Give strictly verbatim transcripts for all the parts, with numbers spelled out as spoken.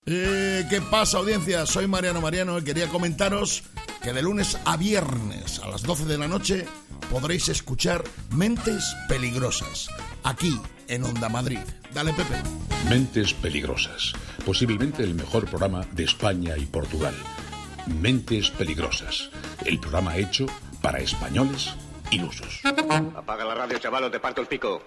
Eh, ¿Qué pasa, audiencia? Soy Mariano Mariano y quería comentaros que de lunes a viernes a las doce de la noche podréis escuchar Mentes Peligrosas, aquí en Onda Madrid. Dale, Pepe. Mentes Peligrosas, posiblemente el mejor programa de España y Portugal. Mentes Peligrosas, el programa hecho para españoles ilusos. Apaga la radio, chaval, o te parto el pico.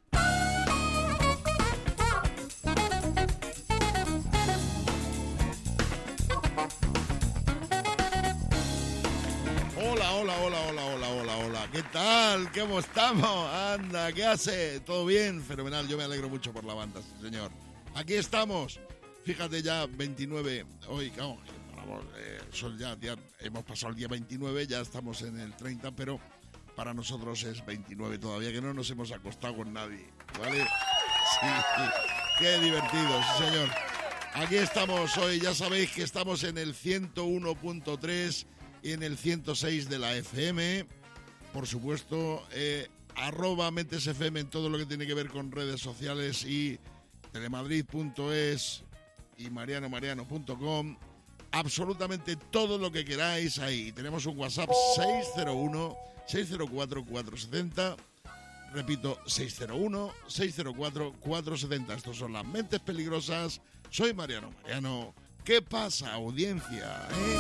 Hola, hola, hola, hola, hola, hola, hola. ¿Qué tal? ¿Cómo estamos? Anda, ¿qué hace? ¿Todo bien? Fenomenal. Yo me alegro mucho por la banda, sí, señor. Aquí estamos. Fíjate, ya veintinueve. Hoy, vamos, eh, son ya, ya hemos pasado el día veintinueve, ya estamos en el treinta, pero para nosotros es veintinueve todavía, que no nos hemos acostado con nadie, ¿vale? Sí, sí. Qué divertido, sí, señor. Aquí estamos hoy, ya sabéis que estamos en el ciento uno punto tres y en el ciento seis de la F M. Por supuesto, eh, arroba Mentes F M en todo lo que tiene que ver con redes sociales y telemadrid punto es y mariano mariano punto com. Absolutamente todo lo que queráis ahí. Tenemos un WhatsApp seis cero uno, seis cero cuatro, cuatro siete cero. Repito, seis cero uno, seis cero cuatro, cuatro siete cero. Estos son las Mentes Peligrosas. Soy Mariano Mariano. ¿Qué pasa, audiencia? ¿Eh?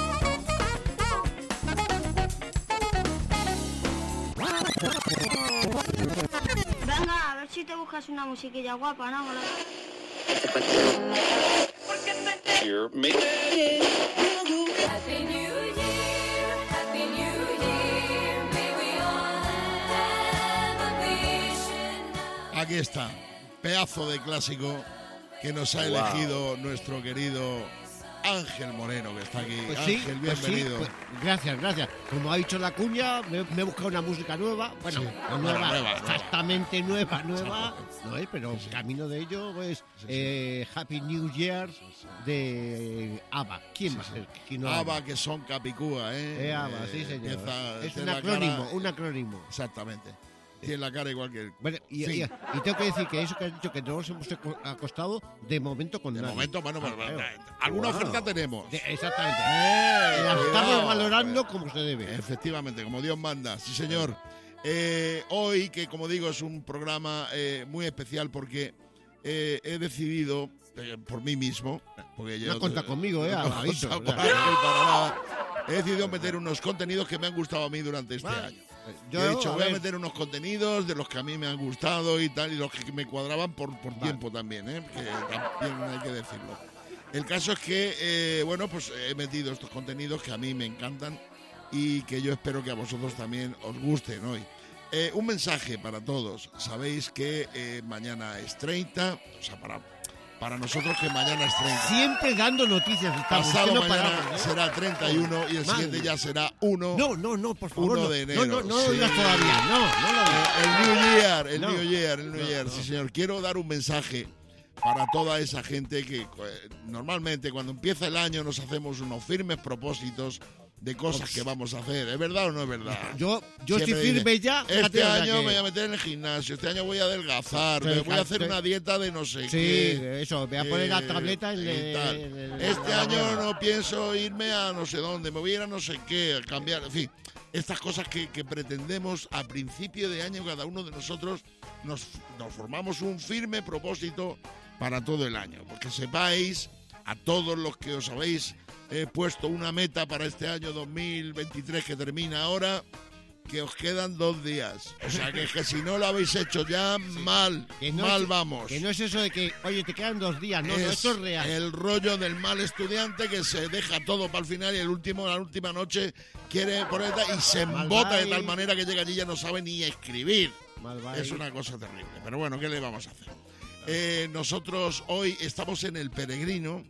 Venga, a ver si te buscas una musiquilla guapa, ¿no? Happy New Year, Happy New Year, may we all have a vision now. Aquí está, pedazo de clásico que nos ha elegido nuestro querido Ángel Moreno, que está aquí. Pues sí, Ángel, pues sí, bienvenido. pues gracias, gracias. Como ha dicho la cuña, me, me he buscado una música nueva. Bueno, Sí, no nueva, nueva, nueva, exactamente nueva, nueva. Exacto. No es, pero Sí, sí. camino de ello, pues, Sí, sí. eh, Happy New Year de ABBA. ¿Quién Sí, va a sí. ser? ¿Quién no ABBA, que son Capicúa, ¿eh? Eh, ABBA, sí, señor. empieza- Es tiene un la acrónimo, cara- un acrónimo. Exactamente. Tiene la cara igual que... Bueno, y, Sí. y- y tengo que decir que eso que has dicho, que no nos hemos aco- acostado de momento con De nadie. momento, bueno, Ah, bueno, claro. bueno, alguna Wow. oferta tenemos. De- exactamente. Eh, La cuidado. estamos valorando como se debe. Efectivamente, como Dios manda, sí señor. Eh, hoy, que como digo, es un programa eh, muy especial porque eh, he decidido, eh, por mí mismo, porque yo... No cuenta conmigo, eh, no al aviso, cuenta o sea. para, ni para nada, he decidido meter unos contenidos que me han gustado a mí durante este Vale. año. Yo, Yo he dicho, a voy a ver, meter unos contenidos de los que a mí me han gustado y tal, y los que me cuadraban por, por Vale. tiempo también, ¿eh? Que también hay que decirlo. El caso es que, eh, bueno, pues he metido estos contenidos que a mí me encantan y que yo espero que a vosotros también os gusten hoy. Eh, un mensaje para todos. Sabéis que eh, mañana es treinta, o sea, para, para nosotros que mañana es treinta. siempre dando noticias. Estamos, Pasado que no mañana paramos, ¿eh? será treinta y uno y el Madre siguiente mía. ya será uno. No, no, no, por favor. uno no. de enero, No, no, no lo sí. digas todavía. No, no lo digas. El New Year, el No. New Year, el New No, Year, no. sí señor. Quiero dar un mensaje para toda esa gente que eh, normalmente cuando empieza el año nos hacemos unos firmes propósitos de cosas que vamos a hacer. ¿Es verdad o no es verdad? Yo, yo estoy Siempre firme dice, ya. Este fíjate, o sea año que- me voy a meter en el gimnasio, este año voy a adelgazar, Sí, me voy a sí. hacer una dieta de no sé Sí, qué. eso, me voy a poner la Eh, tableta en y el- tal. en el- Este en la año guerra. no pienso irme a no sé dónde, me voy a ir a no sé qué, a cambiar, en fin, estas cosas que, que pretendemos a principio de año cada uno de nosotros nos, nos formamos un firme propósito para todo el año, porque sepáis a todos los que os habéis eh, puesto una meta para este año dos mil veintitrés que termina ahora, que os quedan dos días. O sea, que, que si no lo habéis hecho ya, mal, Que no mal es- vamos. Que no es eso de que, oye, te quedan dos días. No, no, Es esto es real. el rollo del mal estudiante que se deja todo para el final y el último, la última noche quiere poner y se Mal embota de va tal y- manera que llega allí y ya no sabe ni escribir. Mal va Es ahí. una cosa terrible. Pero bueno, ¿qué le vamos a hacer? Eh, nosotros hoy estamos en el Peregrino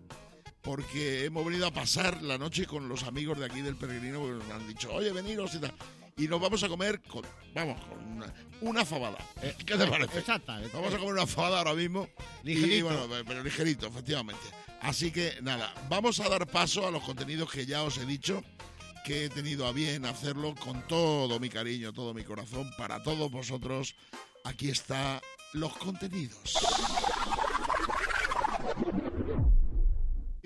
porque hemos venido a pasar la noche con los amigos de aquí del Peregrino, porque nos han dicho, oye, veniros y tal. Y nos vamos a comer con, vamos, con una, una fabada. Eh, ¿Qué te parece? Exacta. Vamos a comer una fabada ahora mismo. Y Ligerito. bueno, pero ligerito, efectivamente. Así que nada, vamos a dar paso a los contenidos que ya os he dicho, que he tenido a bien hacerlo con todo mi cariño, todo mi corazón, para todos vosotros. Aquí está los contenidos.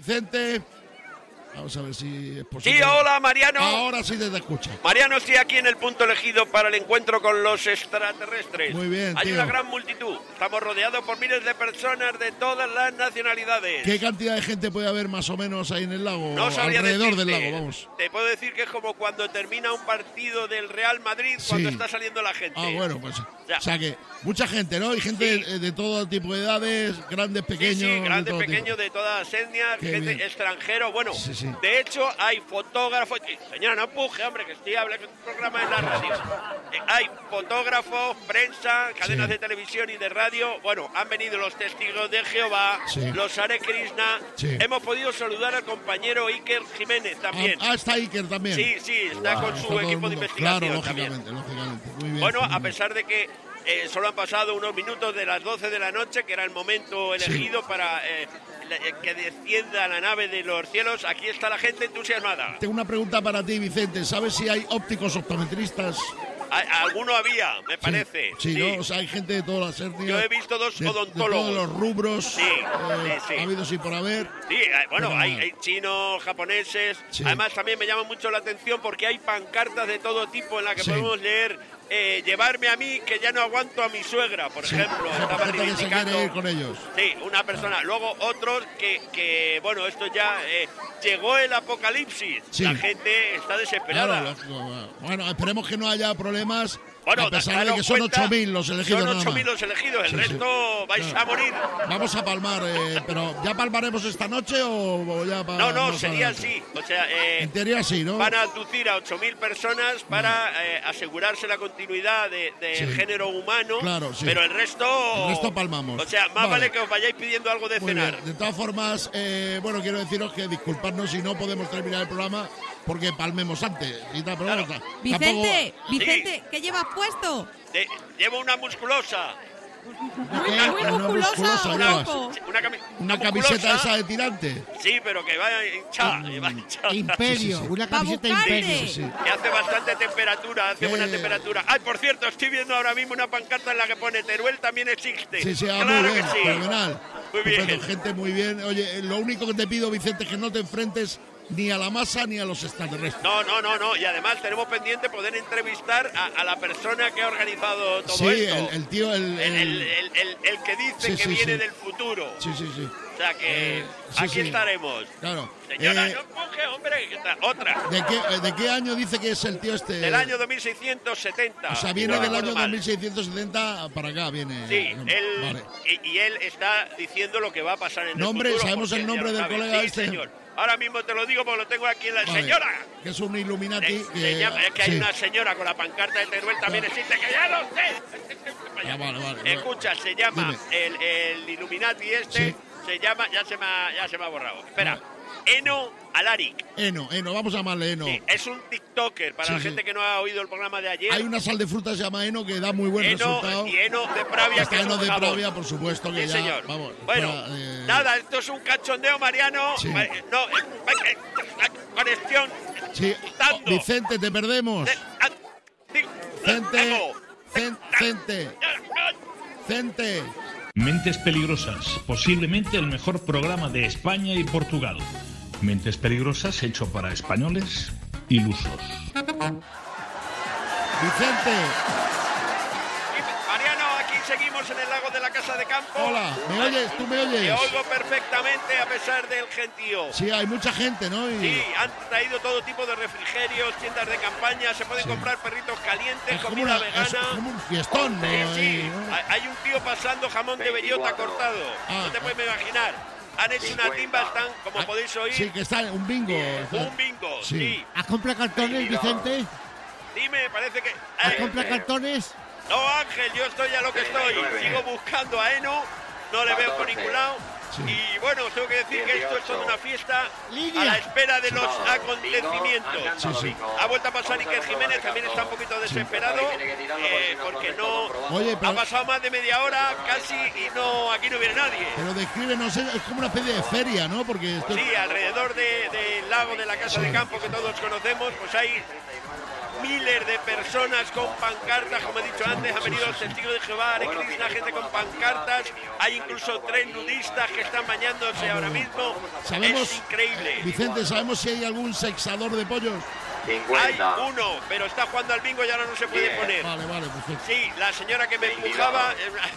Vicente, vamos a ver si es posible. Sí, hola, Mariano. Ahora sí te, te escucha. Mariano, estoy aquí en el punto elegido para el encuentro con los extraterrestres. Muy bien, Hay tío. una gran multitud. Estamos rodeados por miles de personas de todas las nacionalidades. ¿Qué cantidad de gente puede haber más o menos ahí en el lago? No sabría Alrededor del decirte. lago, vamos. Te puedo decir que es como cuando termina un partido del Real Madrid cuando Sí. está saliendo la gente. Ah, bueno, pues. Ya. O sea que mucha gente, ¿no? Y gente Sí. de, de todo tipo de edades, grandes, pequeños. Sí, sí, de grandes, todo tipo. pequeños, de todas etnias, Qué gente bien. extranjero. Bueno, Sí, sí. de hecho, hay fotógrafos. eh, Señora, no empuje, hombre, que estoy hablando de un programa en la radio. Eh, hay fotógrafos, prensa, cadenas Sí. de televisión y de radio. Bueno, han venido los testigos de Jehová, Sí. los Hare Krishna. Sí. Hemos podido saludar al compañero Iker Jiménez también. Ah, ah, está Iker también. Sí, sí, está con Está su todo el equipo de mundo. investigación Claro, también. lógicamente, lógicamente. Muy bien. Bueno, muy a bien. pesar de que eh, solo han pasado unos minutos de las doce de la noche, que era el momento elegido para eh, la- eh, que descienda la nave de los cielos, aquí está la gente entusiasmada. Tengo una pregunta para ti, Vicente. ¿Sabes si hay ópticos optometristas? A- alguno había, me parece. Sí, sí, ¿no? O sea, hay gente de todas las etnias. Yo he visto dos de, de odontólogos. todos los rubros. Sí, eh, sí, sí. Ha habido sí por haber. Sí, eh, bueno, Pero hay, nada. hay chinos, japoneses. Sí. Además, también me llama mucho la atención porque hay pancartas de todo tipo en las que Sí. podemos leer eh, llevarme a mí, que ya no aguanto a mi suegra, por Sí, ejemplo. o sea, Estaba gente que se reivindicando. quiere ir con ellos. Sí, una persona. Luego otros que, que bueno, esto ya eh, llegó el apocalipsis. Sí. La gente está desesperada. Claro, lógico. Bueno, esperemos que no haya problemas. Bueno, a pesar daros de que son cuenta, ocho mil los elegidos Son nada ocho más. mil los elegidos, el Sí, sí. resto vais Claro. a morir. Vamos a palmar, eh, pero ¿ya palmaremos esta noche o, o ya para No, no, más sería adelante? así. O sea, eh, En teoría sí, ¿no? van a aducir a ocho mil personas para eh, asegurarse la continuidad de- del Sí. género humano. Claro, sí. Pero el resto. El resto palmamos. O sea, más Vale. vale que os vayáis pidiendo algo de Muy cenar. bien. De todas formas, eh, bueno, quiero deciros que disculpadnos si no podemos terminar el programa porque palmemos antes. Y tal, pero Claro. bueno, ta- Vicente, tampoco- Vicente, ¿qué llevas puesto? De- llevo una musculosa. Muy, ¿Qué? muy Una musculosa, musculosa un llevas. poco. Una, cami- Una musculosa. camiseta esa de tirante. Sí, pero que vaya hinchada. que vaya hinchada. Imperio, Sí, sí, sí. una Pa' camiseta buscarte. Imperio. Sí, sí. Que hace bastante temperatura, hace Eh. buena temperatura. Ay, por cierto, estoy viendo ahora mismo una pancarta en la que pone Teruel también existe. Sí, sí, ah, claro muy bien, que sí. fenomenal. Muy bien. Estupendo, gente muy bien. Oye, eh, lo único que te pido, Vicente, es que no te enfrentes ni a la masa ni a los extraterrestres. No, no, no, no. Y además tenemos pendiente poder entrevistar a, a la persona que ha organizado todo Sí, esto. el, el tío, el... El, el- el- el- el- el que dice Sí, que sí, viene sí. del futuro. Sí, sí, sí. O sea que Eh, sí, aquí sí. estaremos. Claro. Señora, Eh, no empuje, hombre. que está- Otra. ¿de, qué, eh, ¿De qué año dice que es el tío este? Del año dos mil seiscientos setenta. O sea, si viene no del recuerdo año mal. dos mil seiscientos setenta para acá, viene. Sí, No, él, Vale. y, y él está diciendo lo que va a pasar en Nombre, el futuro. ¿sabemos porque el él nombre ya lo del sabe. colega Sí, este? señor. Ahora mismo te lo digo porque lo tengo aquí en la Vale. señora. Que es un Illuminati. Eh, que, se llama- es que hay sí. una señora con la pancarta de Teruel también Claro. existe, que ya lo sé. Ah, vale, vale. Escucha, se llama Dime. el, el Illuminati este, Sí. se llama, ya se me ha, ya se me ha borrado. Espera, Eno Alaric. Eno, Eno, vamos a llamarle Eno. Sí, es un TikToker, para Sí, la sí. gente que no ha oído el programa de ayer. Hay una sal de frutas que se llama Eno que da muy buen Eno resultado. y Heno de Pravia, Está que es Eno un de jabón. Pravia, por supuesto, que Sí, ya. señor. Vamos. Bueno, fuera, eh, nada, esto es un cachondeo, Mariano. Sí. Ma- No, eh, eh, la conexión. Sí. Dando. Oh, Vicente, te perdemos. Eh, ah, sí, Gente, hago. Cen- Cente, Cente. Mentes Peligrosas, posiblemente el mejor programa de España y Portugal. Mentes Peligrosas hecho para españoles ilusos. Vicente, Y, Mariano, aquí seguimos en el lago de la Casa de Campo. hola, ¿me oyes? ¿Tú me Te oyes? oigo perfectamente a pesar del gentío. Sí, hay mucha gente, ¿no? Y Sí, han traído todo tipo de refrigerios, tiendas de campaña, se pueden Sí. comprar perritos calientes, es, como comida una- vegana. es como un fiestón, ¿no? Sí, sí. Ahí, ¿no? Hay- Hay un tío pasando jamón de bellota cortado. Ah. No te puedes imaginar. Han hecho una timba, están, como Ah, podéis oír, Sí, que está un bingo. está- un bingo. Sí. Sí. ¿Has comprado cartones, Vicente? Dime, parece que. ¿Has Eh, comprado cartones? no, Ángel, yo estoy a lo que estoy. Sigo buscando a Eno, no le veo por ningún lado. Sí. Y bueno, tengo que decir que esto es toda una fiesta Lidia. a la espera de los acontecimientos. Sí, sí. Ha vuelto a pasar Iker Jiménez, también está un poquito desesperado, eh, porque no Oye, pero- ha pasado más de media hora casi y no aquí no viene nadie. Pero descríbenos, es es como una especie de feria, ¿no? Porque esto Sí, alrededor de- del lago de la Casa Sí. de Campo que todos conocemos, pues hay miles de personas con pancartas, como he dicho antes, han venido los testigos de Jehová, Hare Krishna, gente con pancartas, hay incluso tres nudistas que están bañándose ahora mismo. ¿Sabemos, es increíble. Vicente, ¿sabemos si hay algún sexador de pollos? Hay uno, pero está jugando al bingo y ahora no se puede poner. Vale, vale, perfecto. Sí, la señora que me empujaba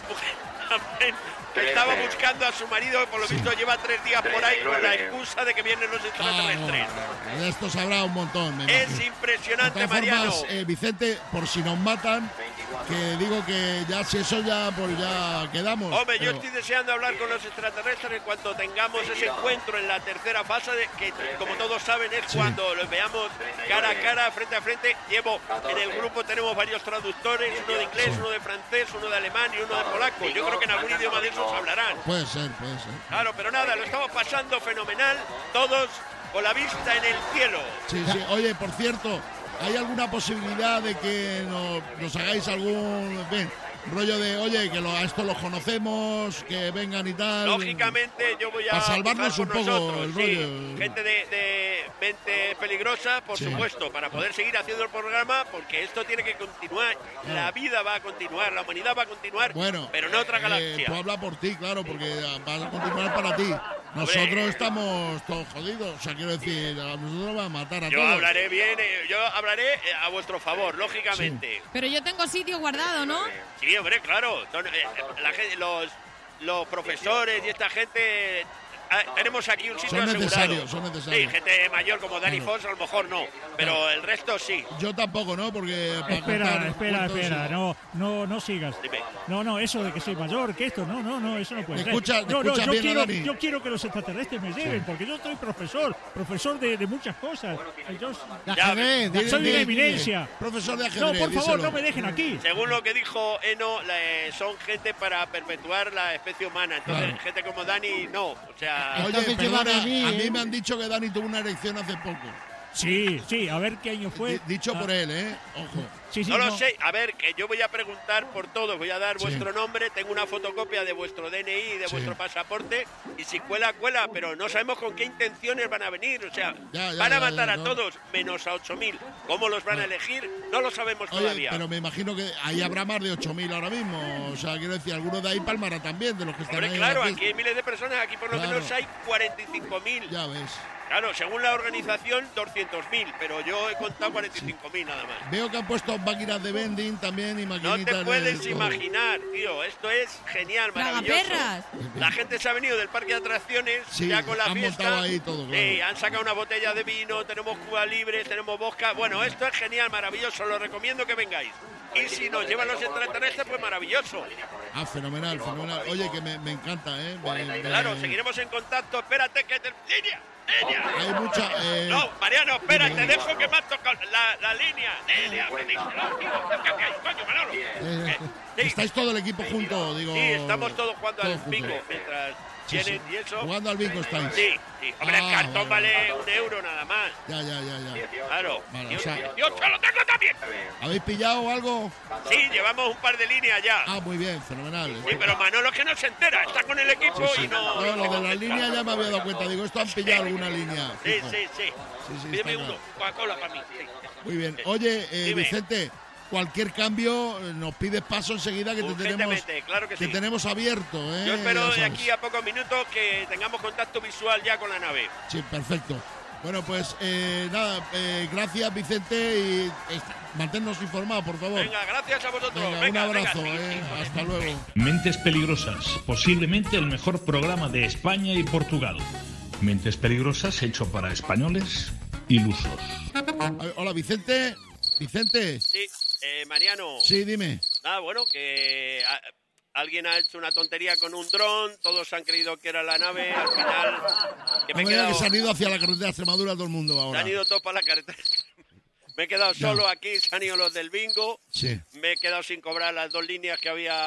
eh, estaba buscando a su marido, que por lo visto lleva tres días por ahí con la excusa de que vienen los extraterrestres. Ah, no, de esto se habrá un montón. Me Es imagino. impresionante, De todas Mariano. formas, eh, Vicente, por si nos matan, que digo que ya si eso ya, pues ya quedamos. Hombre, yo pero- estoy deseando hablar con los extraterrestres en cuanto tengamos ese encuentro en la tercera fase, de que como todos saben es Sí. cuando los veamos cara a cara, frente a frente. Llevo en el grupo tenemos varios traductores, uno de inglés, uno de francés, uno de alemán y uno de polaco. Yo creo que en algún idioma de esos hablarán. Puede ser, puede ser. Claro, pero nada, lo estamos pasando fenomenal, todos con la vista en el cielo. Sí, sí. Oye, por cierto, ¿hay alguna posibilidad de que nos, nos hagáis algún bien, rollo de, oye, que lo- a esto los conocemos, que vengan y tal? Lógicamente yo voy a Para salvarnos empujar por un poco nosotros, el sí. rollo. Gente de, de mente peligrosa, por Sí. supuesto, para poder seguir haciendo el programa, porque esto tiene que continuar. La vida va a continuar, la humanidad va a continuar, Bueno, pero en otra eh, galaxia. tú habla por ti, claro, porque vas a continuar para ti. Nosotros Hombre. estamos todos jodidos. O sea, quiero decir, a nosotros va a matar a Yo todos. hablaré bien, eh, yo hablaré eh, a vuestro favor, lógicamente. Pero yo tengo sitio guardado, ¿no? Sí, hombre, claro. Son, eh, la gente- los, los profesores y esta gente. ah, tenemos aquí un sitio Son asegurado. necesarios, son necesarios. Sí, gente mayor como Dani Claro. Foss, a lo mejor no, pero el resto sí. Yo tampoco, ¿no? Porque para Espera, contar espera, cuentos y- espera, no, no, no sigas. Dime. No, no, eso de que soy mayor, que esto, no, no, no, eso no puede ¿Me ser. escucha- me no, no, escucha yo bien, quiero, Dani? yo quiero que los extraterrestres me lleven, porque yo soy profesor, profesor de, de muchas cosas. Yo De Ya, ajedrez, de Dile, soy dile, una dile. eminencia. Profesor de No, ajedrez, por favor, díselo. no me dejen aquí. Según lo que dijo Eno, la- eh, son gente para perpetuar la especie humana. Entonces, Claro. gente como Dani, no. O sea, Oye, Entonces perdona, llévame a mí, a mí ¿eh? me han dicho que Dani tuvo una erección hace poco. Sí, sí, a ver qué año fue. Di- Dicho Ah, por él, ¿eh? Ojo. Sí, sí, no lo sé. A ver, que yo voy a preguntar por todos. Voy a dar Sí. vuestro nombre. Tengo una fotocopia de vuestro D N I y de Sí. vuestro pasaporte. Y si cuela, cuela. Pero no sabemos con qué intenciones van a venir. O sea, Ya, ya, van a ya, matar ya, a no. todos, menos a ocho mil. ¿Cómo los van a elegir? No lo sabemos Oye, todavía. pero me imagino que ahí habrá más de ocho mil ahora mismo. O sea, quiero decir, algunos de ahí palmará también, de los que están Hombre, ahí. en claro, la aquí fiesta. hay miles de personas. Aquí por lo Claro. menos hay cuarenta y cinco mil. Ya ves. Claro, según la organización, doscientos mil, pero yo he contado cuarenta y cinco mil nada más. Veo que han puesto máquinas de vending también y No maquinitas te puedes de... imaginar, tío, esto es genial, maravilloso. Tragaperras. La gente se ha venido del parque de atracciones Sí, ya con la han fiesta. montado ahí todo, claro. Sí, han sacado una botella de vino, tenemos Cuba libres, tenemos vodka. Bueno, esto es genial, maravilloso, lo recomiendo que vengáis. Y si nos llevan los extraterrestres, pues maravilloso. Ah, fenomenal, fenomenal. Oye, que me, me encanta, ¿eh? Me- me- Claro, seguiremos en contacto. Espérate que te... ¡Línea! ¡Línea! Hay mucha... eh, No, Mariano, espera, dime, te dime. dejo que me has tocado la, la línea. Línea, pues díselo, tío. ¿Qué hay, coño, Manolo? eh, Sí. Estáis todo el equipo junto, digo... Sí, estamos todos jugando todos al juntos. bingo mientras Sí, sí. tienen y eso. Jugando al bingo estáis. Sí, sí. Hombre, Ah, el cartón vale. vale un euro nada más. Ya, ya, ya, ya. Claro. Vale, Y o sea- dieciocho lo tengo también. ¿Habéis pillado algo? Sí, llevamos un par de líneas ya. Ah, muy bien, fenomenal. Sí, pero Manolo es que no se entera. Está con el equipo y no... No, lo de las líneas ya me había dado cuenta. Digo, esto han pillado alguna línea. Sí, fijo. sí, sí. Sí, sí, Pídeme está uno. claro. Coca-Cola para mí. Sí. Muy bien. Oye, eh, Dime. Vicente, cualquier cambio eh, nos pides paso enseguida que te tenemos, Urgentemente, claro que que sí. tenemos abierto. ¿eh? Yo espero Ya de sabes. aquí a pocos minutos que tengamos contacto visual ya con la nave. Sí, perfecto. Bueno, pues eh, nada, eh, gracias Vicente y eh, manténnos informados, por favor. Venga, gracias a vosotros. Venga, Venga, un abrazo, venga, sí, eh, sí. hasta luego. Mentes Peligrosas, posiblemente el mejor programa de España y Portugal. Mentes Peligrosas hecho para españoles ilusos. Eh, Hola Vicente, Vicente. Sí, eh, Mariano. Sí, dime. Ah, bueno, que a- alguien ha hecho una tontería con un dron, todos han creído que era la nave, al final que me he Hombre, quedado, que se han ido hacia la carretera de Extremadura todo el mundo se ahora. han ido todos para la carretera. Me he quedado Ya. solo aquí, se han ido los del bingo, Sí. me he quedado sin cobrar las dos líneas que había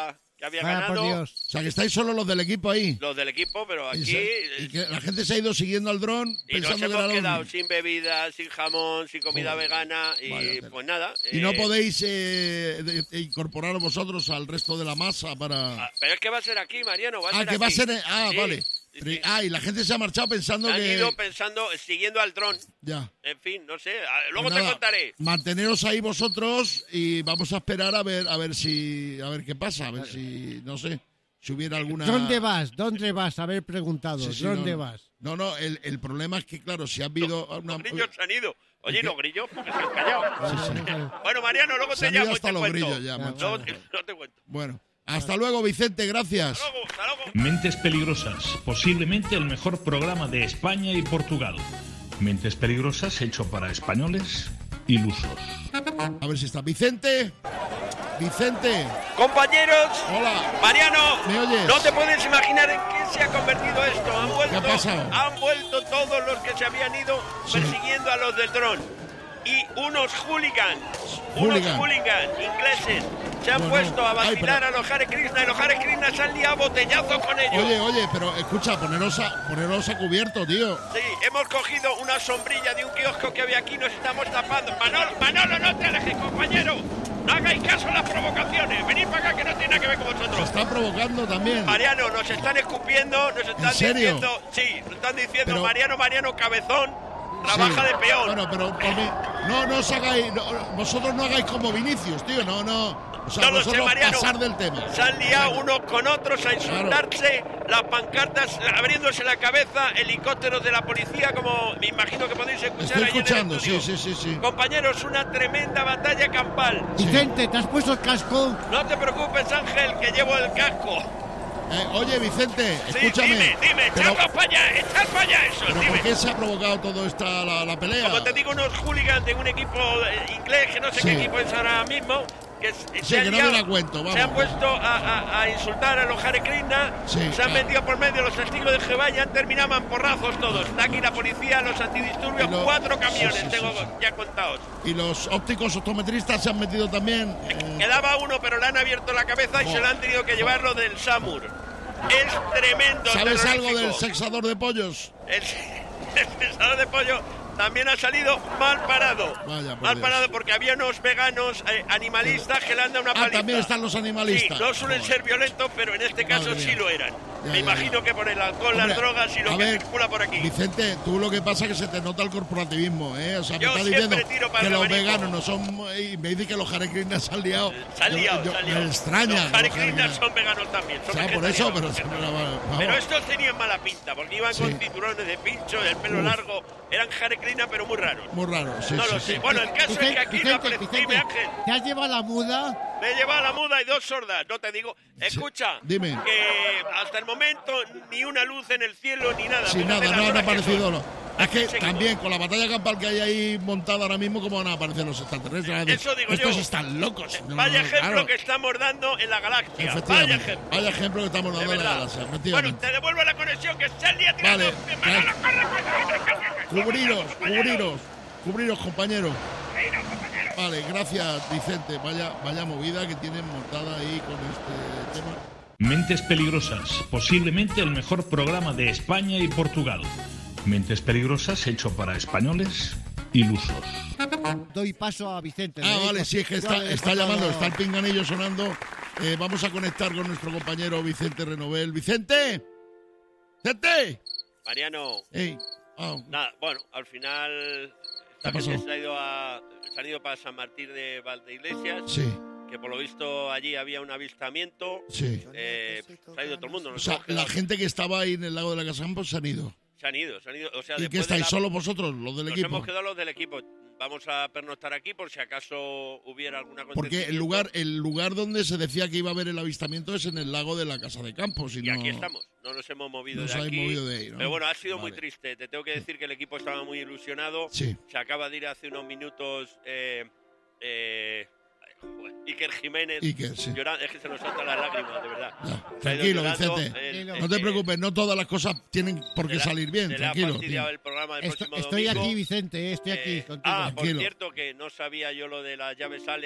que había Vaya ganado. por Dios. O sea, que estáis solo los del equipo ahí. Los del equipo, pero Y, aquí... se- y que la gente se ha ido siguiendo al dron Y nos pensando que hemos era quedado ovni. sin bebida, sin jamón, sin comida Joder, vegana y vaya tela. pues nada. Y no eh, podéis eh, de- de incorporar vosotros al resto de la masa para... ah, Pero es que va a ser aquí, Mariano, va a Ah, ser que va a aquí. ser... en- Ah, Sí, vale. sí, sí. Ah, y la gente se ha marchado pensando Han que... ido pensando, siguiendo al dron. Ya. En fin, no sé. ah, Luego Pues te nada, contaré. Manteneros ahí vosotros y vamos a esperar a ver a ver si a ver qué pasa, a ver si no sé, si hubiera alguna ¿Dónde vas? ¿Dónde vas? Haber preguntado. Sí, sí, ¿Dónde no, vas? No, no, el, el problema es que claro, si ha habido una Los grillos se han ido. Oye, ¿El qué? los grillos, porque se han callado. Bueno, Mariano, luego Se te han ido llamo y hasta te los cuento. grillos ya, macho. Luego te- no te cuento. Bueno, hasta luego, Vicente, gracias. Hasta luego, hasta luego. Mentes Peligrosas, posiblemente el mejor programa de España y Portugal. Mentes Peligrosas hecho para españoles ilusos. A ver si está Vicente. Vicente, Compañeros, hola. Mariano, ¿Me oyes? no te puedes imaginar en qué se ha convertido esto. Han vuelto, ¿Qué ha pasado? han vuelto todos los que se habían ido Sí. persiguiendo a los del dron. Y unos hooligans, Hooligan. unos hooligans ingleses se han Bueno, puesto a ay, vacilar pero- a los Hare Krishna y los Hare Krishna se han liado botellazos con ellos. Oye, oye, pero escucha, poneros a, poneros a cubierto, tío. Sí, hemos cogido una sombrilla de un kiosco que había aquí y nos estamos tapando. Manolo, Manolo, no te alejes, compañero. No hagáis caso a las provocaciones. Venid para acá que no tiene nada que ver con Se vosotros. está provocando también. Mariano, nos están escupiendo, nos están serio? diciendo, sí, nos están diciendo Pero- Mariano, Mariano, cabezón, trabaja Sí. de peón. Bueno, pero por mí- no, no os hagáis, no, vosotros no hagáis como Vinicius, tío, no, no. O sea, No lo sé, vosotros Mariano. pasar del tema. Se han liado unos con otros a insultarse, las pancartas abriéndose la cabeza, helicópteros de la policía, como me imagino que podéis escuchar Estoy ahí en el escuchando, estudio. sí, sí, sí, sí. Compañeros, una tremenda batalla campal. Vicente, ¿te has puesto el casco? No te preocupes, Ángel, que llevo el casco. Eh, oye, Vicente, Sí, escúchame. dime, dime, pero, echad para allá, echad para allá eso, pero dime. ¿por qué se ha provocado todo esta la, la pelea? Como te digo, unos hooligans de un equipo eh, inglés, que no sé Sí. qué equipo es ahora mismo, que s- Sí, se, han que no liado- viene a cuento, vamos. se han puesto a, a- a insultar a los Hare Krishna, Sí, se han ah. metido por medio los testigos de Jehová y han terminado en porrazos todos. Está aquí la policía, los antidisturbios, Y lo- cuatro camiones, sí, sí, tengo sí, sí. ya contados. Y los ópticos optometristas se han metido también. eh, Quedaba uno, pero le han abierto la cabeza y Oh. se lo han tenido que llevarlo del SAMUR. Es tremendo. ¿Sabes algo terrorífico. del sexador de pollos? El, el pensador de pollo también ha salido mal parado. Vaya, por mal Dios. parado porque había unos veganos eh, animalistas que le han dado una Ah, paliza. también están los animalistas. Sí, no suelen Joder. ser violentos, pero en este caso Madre sí mía. lo eran. Ya, Me ya, imagino ya. que por el alcohol, Hombre, las drogas y a lo que ver, circula por aquí. Vicente, tú lo que pasa es que se te nota el corporativismo, ¿eh? O sea, Yo me estás siempre diciendo tiro para que el los abanico. veganos no son... Y me dice que los Hare Krishna se han liado. Se han Yo- liado, yo- se han liado. Me extraña. Los Hare los Krishna son veganos también. O Son sea, por eso, pero... vegetarianos. vamos. Pero estos tenían mala pinta, porque iban Sí. con cinturones de pincho, el pelo Uf. largo, eran Hare Krishna, pero muy raros. Muy raro, sí, no sí, lo sí. sé. Bueno, el caso es que aquí no aparece. Dime, Ángel. ¿te has llevado la muda? Me he llevado la muda y dos sordas, no te digo. Escucha, dime. que hasta el momento ni una luz en el cielo ni nada. Sí, Fíjate nada, las no han horas que aparecido. son. No. Es Aquí que seguimos. también con la batalla campal que hay ahí montada ahora mismo, ¿cómo van a aparecer los extraterrestres? Eso digo Estos yo. están locos. No, Vaya no, ejemplo claro. que estamos dando en la galaxia. Vaya Efectivamente. ejemplo. Vaya ejemplo que estamos De dando en la verdad. galaxia, Bueno, efectivamente. te devuelvo la conexión que está el día tirando. Vale, Manolo, corre, corre, corre, corre. Cubriros, Compañero. cubriros, cubriros, compañero. Vale, gracias, Vicente. Vaya, vaya movida que tienen montada ahí con este tema. Mentes Peligrosas, posiblemente el mejor programa de España y Portugal. Mentes Peligrosas hecho para españoles ilusos. Doy paso a Vicente. Ah, le vale, digo- sí, es que yo está, le he está pasado- llamando, está el pinganillo sonando. Eh, vamos a conectar con nuestro compañero Vicente Renovel. ¡Vicente! ¡Vicente! Mariano, Ey, ah, nada, bueno, al final ¿Qué esta gente pasó? se ha ido, a, se han ido para San Martín de Valdeiglesias, sí, que por lo visto allí había un avistamiento. sí. Eh, se ha ido todo el mundo. O nos sea, hemos la quedado- gente que estaba ahí en el lago de la Casa Campos se han ido. Se han ido, se han ido. O sea, ¿Y después qué de estáis la- solos vosotros, los del Nos equipo? hemos quedado los del equipo. Vamos a pernoctar aquí por si acaso hubiera alguna Porque el lugar, el lugar donde se decía que iba a haber el avistamiento es en el lago de la Casa de Campos. Y, Y no... aquí estamos, no nos hemos movido No os de habéis aquí. movido de ahí, ¿no? Pero bueno, ha sido muy Vale. triste. Te tengo que decir que el equipo estaba muy ilusionado. Sí. Se acaba de ir hace unos minutos eh, eh, joder, Iker Jiménez. Iker, sí. llorando. Es que se nos saltan las lágrimas, de verdad. Ya, Se ha ido tranquilo, llorando, Vicente. eh, No te eh, preocupes, no todas las cosas tienen por qué se le ha- salir bien, se le ha tranquilo. fastidiado tío. el programa del Esto- próximo estoy domingo. aquí, Vicente, estoy aquí Eh, contigo. ah, por Tranquilo. cierto, que no sabía yo lo de las llaves Allen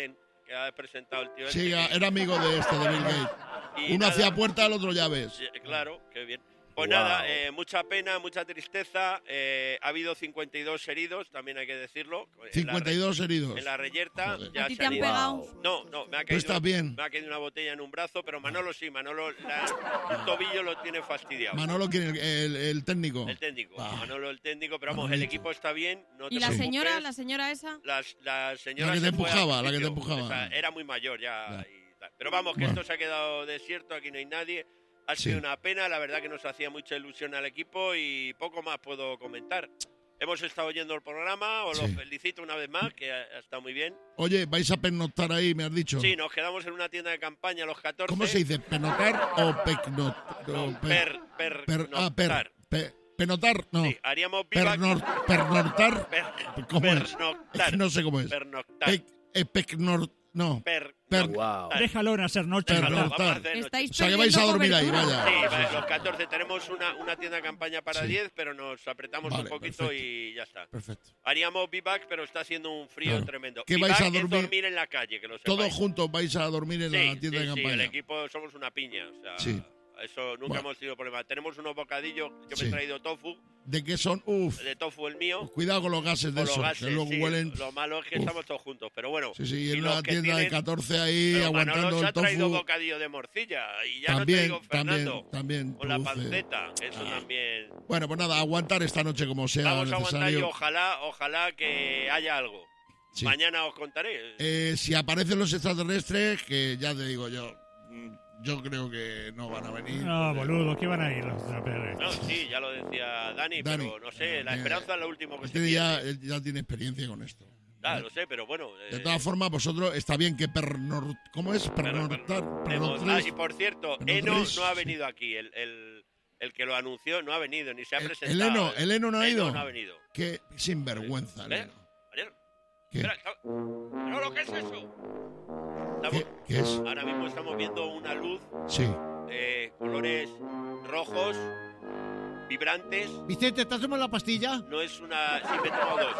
que ha presentado el tío. Sí, este. era amigo de este, de Bill Gates. Y Uno nada. hacía puerta, el otro llaves. Sí, claro, qué bien. Pues Wow. nada, eh, mucha pena, mucha tristeza. Eh, ha habido cincuenta y dos heridos, también hay que decirlo. En la cincuenta y dos re- heridos. En la reyerta. Joder. Ya ¿A ti se te han ido- pegado? No, no, me ha ¿Tú caído, estás bien? me ha caído una botella en un brazo, pero Manolo sí, Manolo la- un tobillo lo tiene fastidiado. Manolo, ¿quién? El, el, el técnico. El técnico, Ah. Manolo el técnico, pero vamos, Manolito. el equipo está bien. No ¿Y te la preocupes. señora, la señora esa? Las- la señora La que te se fue al empujaba, la que te principio. empujaba. O sea, era muy mayor ya. Ya. y tal. Pero vamos, que Bueno. esto se ha quedado desierto, aquí no hay nadie. Ha Sí. sido una pena, la verdad que nos hacía mucha ilusión al equipo y poco más puedo comentar. Hemos estado oyendo el programa, os lo Sí. felicito una vez más, que ha, ha estado muy bien. Oye, ¿vais a pernoctar ahí, me has dicho? Sí, nos quedamos en una tienda de campaña a los catorce. ¿Cómo se dice? ¿Penotar o pecnot? No, o pe- per, per, per- ah, per, noctar. pe- ¿Penotar? No. Sí, haríamos vivac. Pernor- ¿Pernortar? Per- ¿Cómo es? pernoctar. Es que no sé cómo es. Pernoctar. Pec, eh, pecnor- no. Per- Per- noctar. Déjalo en hacer noche. Déjalo. ¿verdad? Vamos a hacer noche. Estáis O sea, que vais a perdiendo dormir ahí, cobertura. vaya. Sí, va, los catorce tenemos una, una tienda de campaña para Sí. diez, pero nos apretamos Vale, un poquito perfecto. y ya está. Perfecto. Haríamos vivac, pero está haciendo un frío Claro. tremendo. ¿Qué Vivac vais a es dormir? dormir en la calle, que lo Todos sepáis. juntos vais a dormir en Sí, la tienda sí, de sí, campaña. el equipo somos una piña. O sea, Sí. eso nunca Bueno. hemos tenido problema. Tenemos unos bocadillos, yo me Sí. he traído tofu, ¿De qué son? Uf. de tofu el mío. Cuidado con los gases de Con los eso, gases, que luego sí, huelen. Lo malo es que Uf. estamos todos juntos, pero bueno. Sí, sí, y en los una que tienda de tienen- catorce ahí pero aguantando Manolo se el ha traído tofu. bocadillo de morcilla y ya no te También, digo Fernando. también, también. Con la produce. panceta, eso Ah. también. Bueno, pues nada, aguantar esta noche como sea Vamos a aguantar y necesario. ojalá, ojalá que haya algo. Sí. Mañana os contaré. Eh, si aparecen los extraterrestres, que ya te digo yo, mm, yo creo que no van a venir. No, boludo, ¿qué van a ir los extraterrestres? No, sí, ya lo decía Dani, Dani. pero no sé, la Eh, esperanza es lo último que se Este ya, pierde. él ya tiene experiencia con esto. Ah, lo sé, pero bueno. De eh, todas formas, vosotros está bien que pernor... ¿Cómo es? pero- Pernortar. pero- pernortréis. Ah, y por cierto, Pero Eno tres, no ha sí. venido aquí. El, el, el que lo anunció no ha venido, ni se ha El- presentado. el Eno, el Eno no ha ido. no ha venido. Qué sinvergüenza, ¿Eh? Leno. Mariano, ¿Qué? espera, está- ¿pero lo que es eso? Estamos- ¿Qué, qué es? Ahora mismo estamos viendo una luz Sí. de colores rojos, vibrantes. Vicente, ¿te hacemos la pastilla? No es una... Sí, me tomo dos.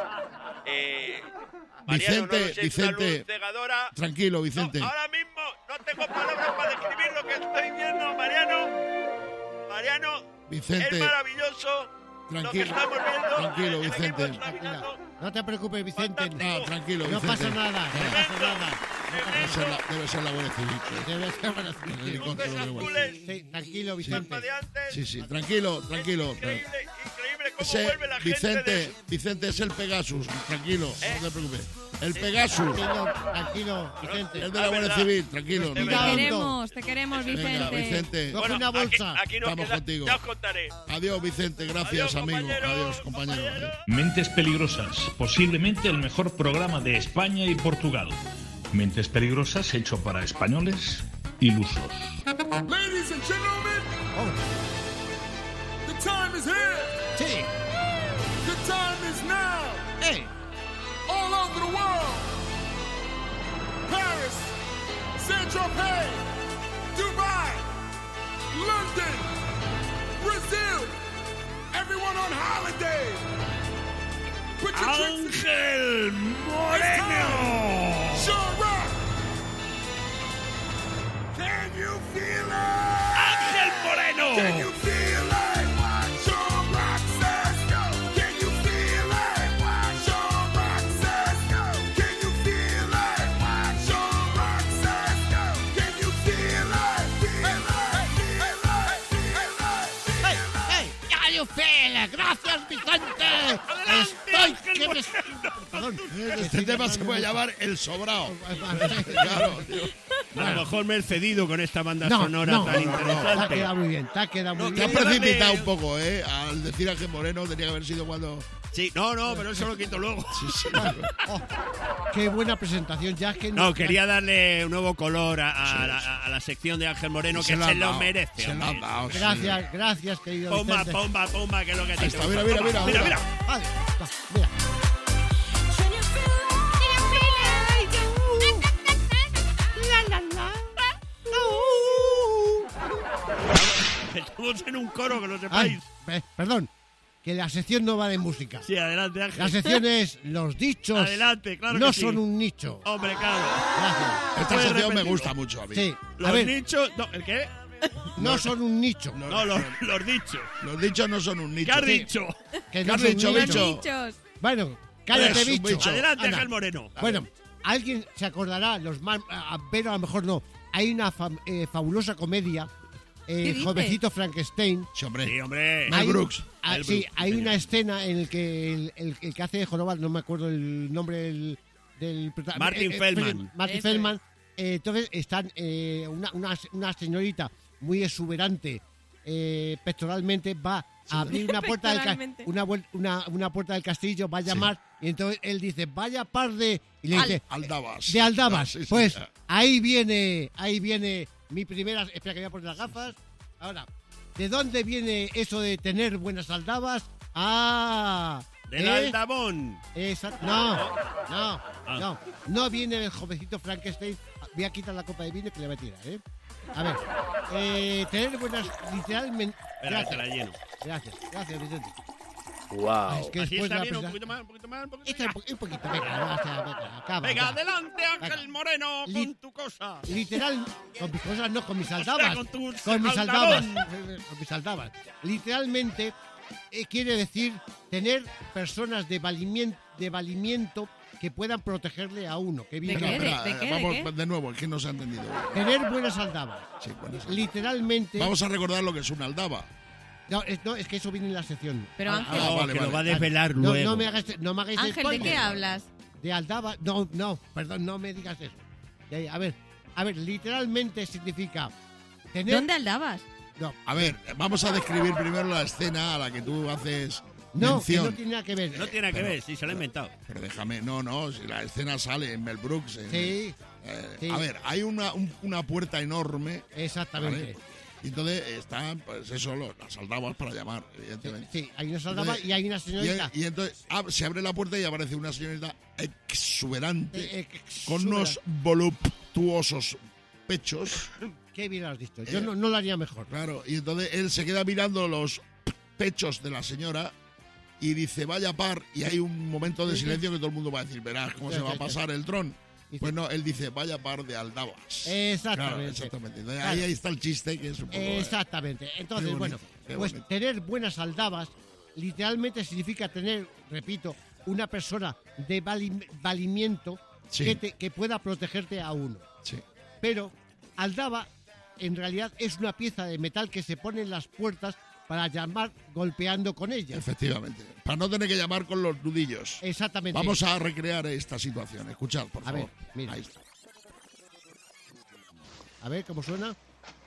Eh, Mariano, Vicente, no lo sé, es una Vicente. luz cegadora. Tranquilo, Vicente. No, ahora mismo no tengo palabras para describir lo que estoy viendo, Mariano. Mariano, Vicente. es maravilloso lo que Tranquilo. estamos viendo. Tranquilo, El Vicente. equipo está mirando. No te preocupes, Vicente. Ah, tranquilo, No Vicente. pasa nada, no pasa nada. Debe ser la, debe ser la Guardia Civil. Debe ser buena El suerte. helicóptero de Guardia azules. Civil. Sí, tranquilo, Vicente. Parpadeantes. Sí, sí, tranquilo, tranquilo. Increíble, increíble cómo Ese vuelve la Vicente, gente. de- Vicente es el Pegasus, tranquilo, ¿Eh? no te preocupes. El Pegasus, Tranquilo, tranquilo, Vicente. es de la Ah, Guardia verdad. Civil, tranquilo. Te no Te te- queremos, te queremos, Venga, Vicente. Vicente. Coge una aquí- bolsa. Aquí, nos Vamos queda- contigo. Ya os contaré. Adiós, Vicente, gracias, Adiós, amigo. compañeros, Adiós, compañero. compañeros. Mentes Peligrosas, posiblemente el mejor programa de España y Portugal. Mentes Peligrosas hecho para españoles ilusos. Ladies and gentlemen, the time is here. Sí. The time is now. ¡Eh! All over the world. Paris, Saint-Tropez, Dubai, London, Brazil. Everyone on holiday. Put your drinks in. ¡Ángel Moreno! Sean Rock. Can you feel it? ¡Ángel Can Moreno! you feel it? Sean Rock says go. Can you feel it? Sean Rock says go. Can you feel it? Sean Rock says go. Can you feel it? Feel it, feel it, feel it, ¡Ey! ¡Ey! ¡Ya, you feel! ¡Gracias, Vicente! ¡Estoy que me... Perdón. Este tema se puede llamar El Sobrao. Vale. Claro, tío. A lo mejor me he cedido con esta banda No, sonora no, tan no, no, te ha interesante. quedado muy bien, te ha quedado muy Te has bien. precipitado un poco, ¿eh? Al decir Ángel Moreno tenía que haber sido cuando... Sí, no, no, pero eso lo quito luego. Sí, sí. Oh, qué buena presentación, ya que No, quería darle un nuevo color a, a Sí, la, sí. a la sección de Ángel Moreno, Se que lo se han lo dado, merece. se lo hombre. han dado, sí. Gracias, gracias, querido Pomba, Vicente. pomba, pomba, que es lo que a ti Ahí te está, gusta. mira, mira, Toma, mira, mira, mira. mira. Vale, está, mira. Estamos en un coro, que lo Ay, sepáis. pe- perdón. que la sección no va de música. Sí, adelante, Ángel. La sección es los dichos. Adelante, claro no que sí. son un nicho. Hombre, claro. Gracias. Esta ¿Puedes sección me repetirlo? gusta mucho a mí. Sí. Los A ver, nichos... No, ¿el qué? no son un nicho. No, los, los dichos. Los dichos no son un nicho. ¿Qué has Sí. dicho? Que ¿Qué no has son dicho, un Los bicho? bichos. Bueno, cállate, Es un bicho. bicho. Adelante, Anda. Ángel Moreno. Bueno, alguien se acordará, los más, a- pero a lo mejor no. Hay una fam- eh, fabulosa comedia, ¿Qué eh, dices? Jovencito Frankenstein. Sí, hombre. Sí, hombre. Mel Hay- Brooks. ah, Mel sí, Brooks, hay sí, una señor. escena en el que el, el- el que hace de Jorobado, no me acuerdo el nombre del... del prota- Martin eh, eh, Feldman. Martin Ese. Feldman. Eh, entonces están eh, una, una, una señorita muy exuberante, eh, pectoralmente, va a abrir una puerta, del ca- Pectoralmente. una, vuel- una, una puerta del castillo, va a llamar, y entonces él dice, vaya par de... Y le Al- dice, Aldabas. de Aldabas. Ah, sí, sí, Pues ya. ahí viene, ahí viene mi primera... Espera que voy a poner las gafas. Ahora, ¿de dónde viene eso de tener buenas aldabas? Ah, Del ¿eh? Aldabón. Esa- no, no, Ah. no, no viene el jovencito Frankenstein. Voy a quitar la copa de vino que le voy a tirar, ¿eh? A ver, eh, tener buenas, literalmente... Espera, que te la lleno. Gracias, gracias, Vicente. Wow. Es que Así después está de la bien, un presa- poquito más, un poquito más, un poquito Echa un, más. po- un poquito, venga, venga, venga, acaba. Venga, ya. adelante, Ángel Venga. Moreno, Li- con tu cosa. Literal, con mis cosas no, con mis sea, aldabas. con tus con mis aldabas. aldabón. Con mis aldabas. Literalmente eh, quiere decir tener personas de valimiento, de valimiento que puedan protegerle a uno. Que vive- ¿De qué? Espera, ¿De espera, qué? ¿De vamos qué? de nuevo, es que no se ha entendido. Tener buenas aldabas. Sí, buenas. Literalmente. Vamos a recordar lo que es una aldaba. No es, no, es que eso viene en la sección. Pero Ah, Ángel- ah, No, vale, que vale. lo va a desvelar no, luego. no me hagas, no me hagáis Ángel, ¿de spoiler. qué hablas? De aldaba. No, no, perdón, no me digas eso. Ya, ya, A ver, a ver, literalmente significa tener. ¿Dónde aldabas? No, A ver, vamos a describir primero la escena a la que tú haces no, que mención. no tiene nada que ver. No tiene nada que Pero- ver, sí, se lo ha inventado. Pero déjame, no, no, si la escena sale en Mel Brooks. en- Sí, eh, sí. A ver, hay una, un- una puerta enorme. exactamente. ¿vale? Y entonces están, pues eso, los- las aldabas para llamar, evidentemente. Sí, hay una aldaba Entonces, y hay una Y, señorita. y entonces ab- se abre la puerta y aparece una señorita exuberante, Eh, eh, con exubera- unos voluptuosos pechos. Qué bien lo has dicho. Yo Eh, no, no lo haría mejor. Claro, y entonces él se queda mirando los pechos de la señora y dice, vaya par, y hay un momento de Sí, sí. silencio que todo el mundo va a decir, verás cómo Sí, se va a sí, sí. pasar el tron. Sí, Pues sí. no, él dice, vaya par de aldabas. Exactamente. Claro, exactamente. Entonces, Claro. ahí, ahí está el chiste, que es un poco... eh, Exactamente. Entonces, Qué bueno, bonito, qué pues bonito. tener buenas aldabas literalmente significa tener, repito, una persona de vali- valimiento Sí. que, te- que pueda protegerte a uno. Sí. Pero aldaba en realidad es una pieza de metal que se pone en las puertas para llamar golpeando con ella. Efectivamente. Para no tener que llamar con los nudillos. Exactamente. Vamos a recrear esta situación. Escuchad, por A favor. ver, mira. Ahí está. A ver cómo suena.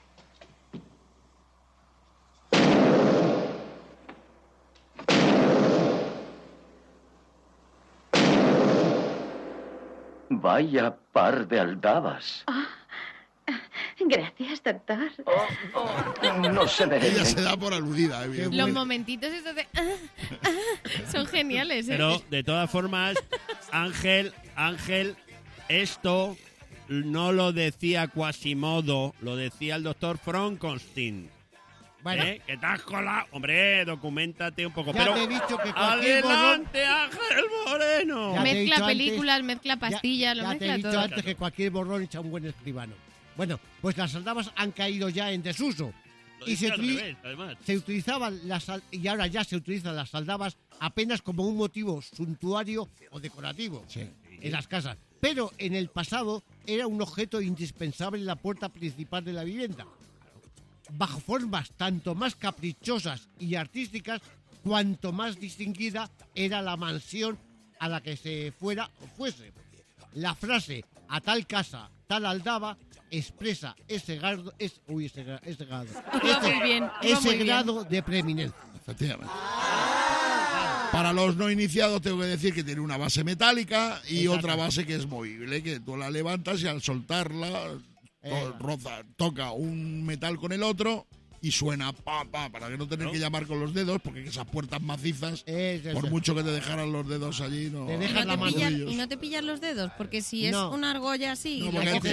Vaya par de aldabas. Gracias, doctor. No se Ella deben. se da por aludida, evidentemente. Los momentitos estos de... son geniales, ¿eh? Pero, de todas formas, Ángel, Ángel, esto no lo decía Quasimodo, lo decía el doctor Frankenstein. Bueno, ¿Eh? Que te has colado. Hombre, documentate un poco. ya Pero te he dicho que cualquier borrón... ¡adelante, Ángel Moreno! Ya te he Mezcla dicho películas, antes- mezcla pastillas, ya, lo ya te he mezcla dicho todo. antes que cualquier borrón echa un buen escribano. Bueno, pues las aldabas han caído ya en desuso. Lo Y se, decía al utili- revés, además. se utilizaban las al- y ahora ya se utilizan las aldabas apenas como un motivo suntuario o decorativo en las casas. Pero en el pasado era un objeto indispensable en la puerta principal de la vivienda. Bajo formas tanto más caprichosas y artísticas, cuanto más distinguida era la mansión a la que se fuera o fuese. La frase "a tal casa, tal aldaba" expresa ese grado, es, uy, ese, gra- ese grado, Iba ese- muy bien, iba ese muy bien. grado de preeminencia. Efectivamente. Para los no iniciados tengo que decir que tiene una base metálica y Exacto. otra base que es movible, que tú la levantas y al soltarla to- Eh. roza, toca un metal con el otro y suena pa, pa, para que no tener ¿No? que llamar con los dedos, porque esas puertas macizas, Es- es- por mucho que te dejaran los dedos allí, no... Te ¿Y dejas no, la te mano. pillan, nudillos. y no te pillas los dedos, porque si es No. una argolla así No, y porque la ahí coges... tienes,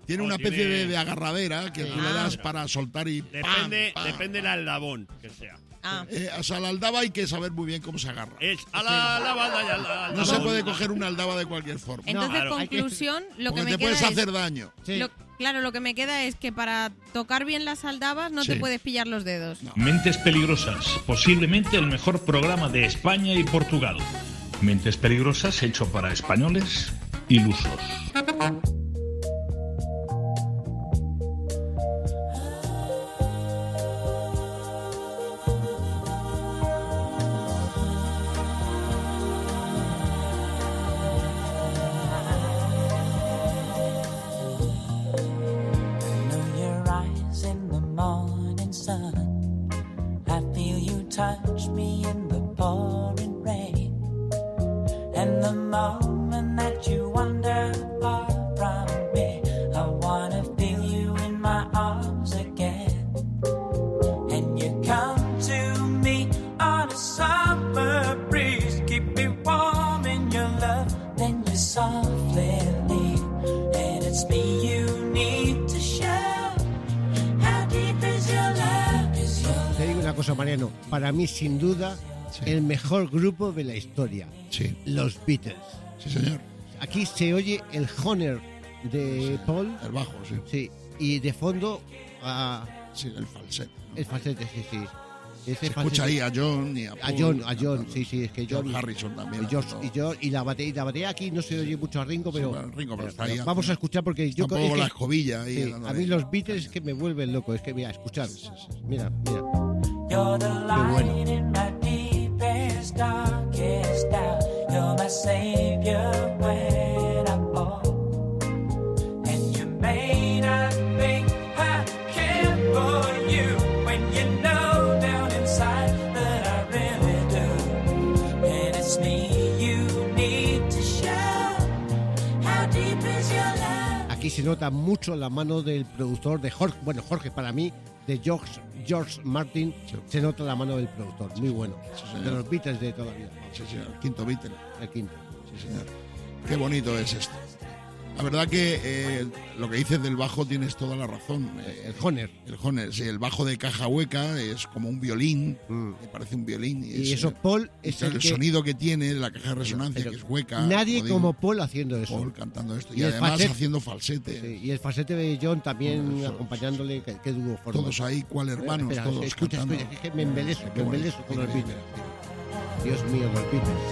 Tiene Oh, una especie tiene- de, de agarradera que Sí. tú le das Ah. para soltar y ¡pam! Depende, ¡pam! depende del aldabón que sea. Ah. Eh, o sea, la aldaba hay que saber muy bien cómo se agarra. Es a la aldaba y a la No se aldabón. puede coger una aldaba de cualquier forma. Entonces, claro. conclusión, lo que Porque me te queda puedes es... hacer daño. Sí. lo- claro, lo que me queda es que para tocar bien las aldabas no Sí. te puedes pillar los dedos. Mentes Peligrosas, posiblemente el mejor programa de España y Portugal. Mentes Peligrosas hecho para españoles ilusos. know your eyes in the morning sun. I feel you touch me in the pouring rain. And the moment that you wander far from me, I wanna feel you in my arms again. And you come to me on a summer breeze, keep me warm in your love, then you softly leave. And it's me you need to show. How deep is your love? Is your Te digo una cosa, Mariano. Para mí, sin duda, el mejor grupo de la historia. Sí. Los Beatles. Sí, señor. Aquí se oye el Honor de Paul. El bajo, sí. Sí. Y de fondo, a Sí, el falsete. el falsete, sí, sí. Ese Se escucha falsete- ahí a John y a A Paul. John, a John, sí, sí, es que John. George Harrison también. Y, George- hace todo. y, George- y la batería, y la batería aquí no se oye mucho a Ringo, pero, bueno, Ringo, pero está pero ahí vamos haciendo- a escuchar porque yo Está un es poco que- la escobilla ahí sí, dándole a mí los Beatles es que me vuelven loco, es que mira, escuchar. Mira, mira. You're the light bueno. in my deepest, darkest doubt. You're my savior when I fall. And you may not think I care for you when you know down inside that I really do. And it's me you need to show. How deep is your love? Aquí se nota mucho la mano del productor de Jorge, bueno, Jorge para mí, de George, George Martin, se nota la mano del productor, muy bueno. señor. De los Beatles de toda la vida. Sí, señor. El quinto Beatle. El quinto. Sí, señor. Qué bonito es esto. La verdad que eh, lo que dices del bajo tienes toda la razón. Eh, El Honor. El Honor, sí, el bajo de caja hueca es como un violín, me parece un violín. Y es, eso eh, Paul y es el, el que- sonido que tiene la caja de resonancia, Pero que es hueca. Nadie digo, como Paul haciendo eso. Paul cantando esto. Y, Y el además falsete- haciendo falsete. Sí, y el falsete de John también Bueno, eso- acompañándole, que, que dúo forma. Todos ahí, cual hermanos, Espera, todos escucha, cantando. escucha, es que me embelezo, Qué me bonito, embelezo con los increíble. Beatles. Dios mío, los Beatles.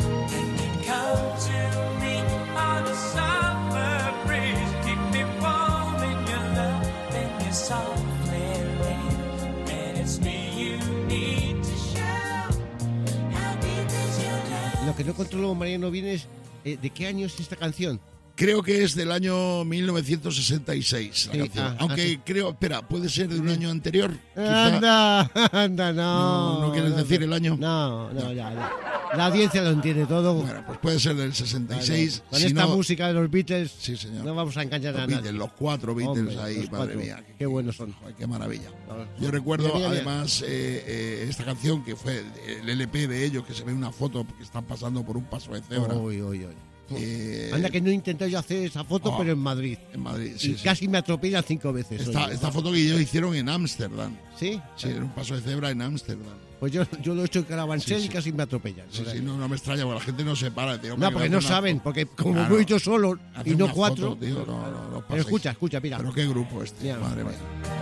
Come to me on a summer breeze, keep me warm in your love, then you softly leave. And it's me you need to show. How deep is your love? Lo que no controlo, Mariano, bien es eh, ¿de qué año es esta canción? Creo que es del año mil novecientos sesenta y seis la Sí, canción. ah, Aunque ah, sí. creo, espera, puede ser de un año anterior. quizá. Anda, anda, No, no. ¿no quieres decir el año? No, no, ya, ya. La audiencia lo entiende todo. Bueno, pues puede ser del sesenta y seis. Con si esta no, música de los Beatles, Sí, señor. no vamos a engañar Los a nadie. Beatles, los cuatro Beatles Hombre, ahí, los madre cuatro. mía. Qué buenos son. Joder, qué maravilla. Mira, Yo recuerdo mira, mira. además eh, eh, esta canción que fue el L P de ellos, que se ve una foto que están pasando por un paso de cebra. Uy, uy, uy. Eh, Anda que no he intentado yo hacer esa foto, oh, pero en Madrid. En Madrid, sí, y sí. casi me atropellan cinco veces. Esta, oye. esta foto que ellos hicieron en Ámsterdam. ¿Sí? Sí, en un paso de cebra en Ámsterdam. Pues yo, yo lo he hecho en Carabanchel Sí, sí. y casi me atropellan. Sí, O sea, sí, no, no me extraña, porque la gente no se para. Tío, hombre, no, porque que no hace una saben, foto. porque como Claro, voy yo solo hacer y no una cuatro. foto, tío, no, no, no os Pero paséis. escucha, escucha, mira. Pero qué grupo este, Mira, madre pues. mía.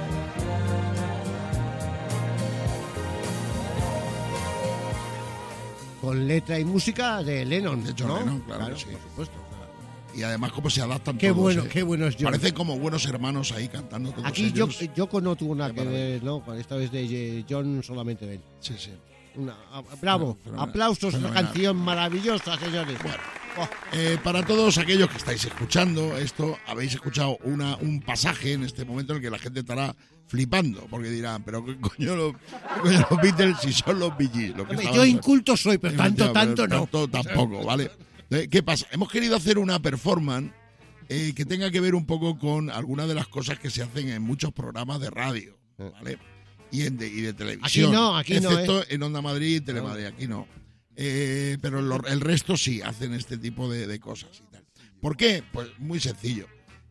Con letra y música de Lennon. De John ¿no? Lennon, claro que sí. por supuesto. Y además cómo se adaptan Qué todos. bueno, eh. qué bueno es John. Parecen como buenos hermanos ahí cantando todos Aquí yo, ellos. Yoko no tuvo nada Qué que maravilla. ver, ¿no? Con esta vez de eh, John, solamente de él. Sí, sí. Una- a- bravo, Fenomenal, aplausos, una fenomenal. canción maravillosa, señores. Oh, Eh, para todos aquellos que estáis escuchando esto, habéis escuchado una, un pasaje en este momento en el que la gente estará flipando, porque dirán, pero qué coño los, qué coño los Beatles si son los Bee Gees, lo que hombre, estaban- yo inculto soy, pero tanto, Ya, tanto pero no. tanto tampoco, ¿vale? Eh, ¿Qué pasa? Hemos querido hacer una performance eh, que tenga que ver un poco con algunas de las cosas que se hacen en muchos programas de radio, ¿vale? Y, en de, y de televisión. Aquí no, aquí no, excepto ¿eh? en Onda Madrid y Telemadrid, aquí no. Eh, pero lo- el resto sí hacen este tipo de, de cosas y tal. ¿Por qué? Pues muy sencillo.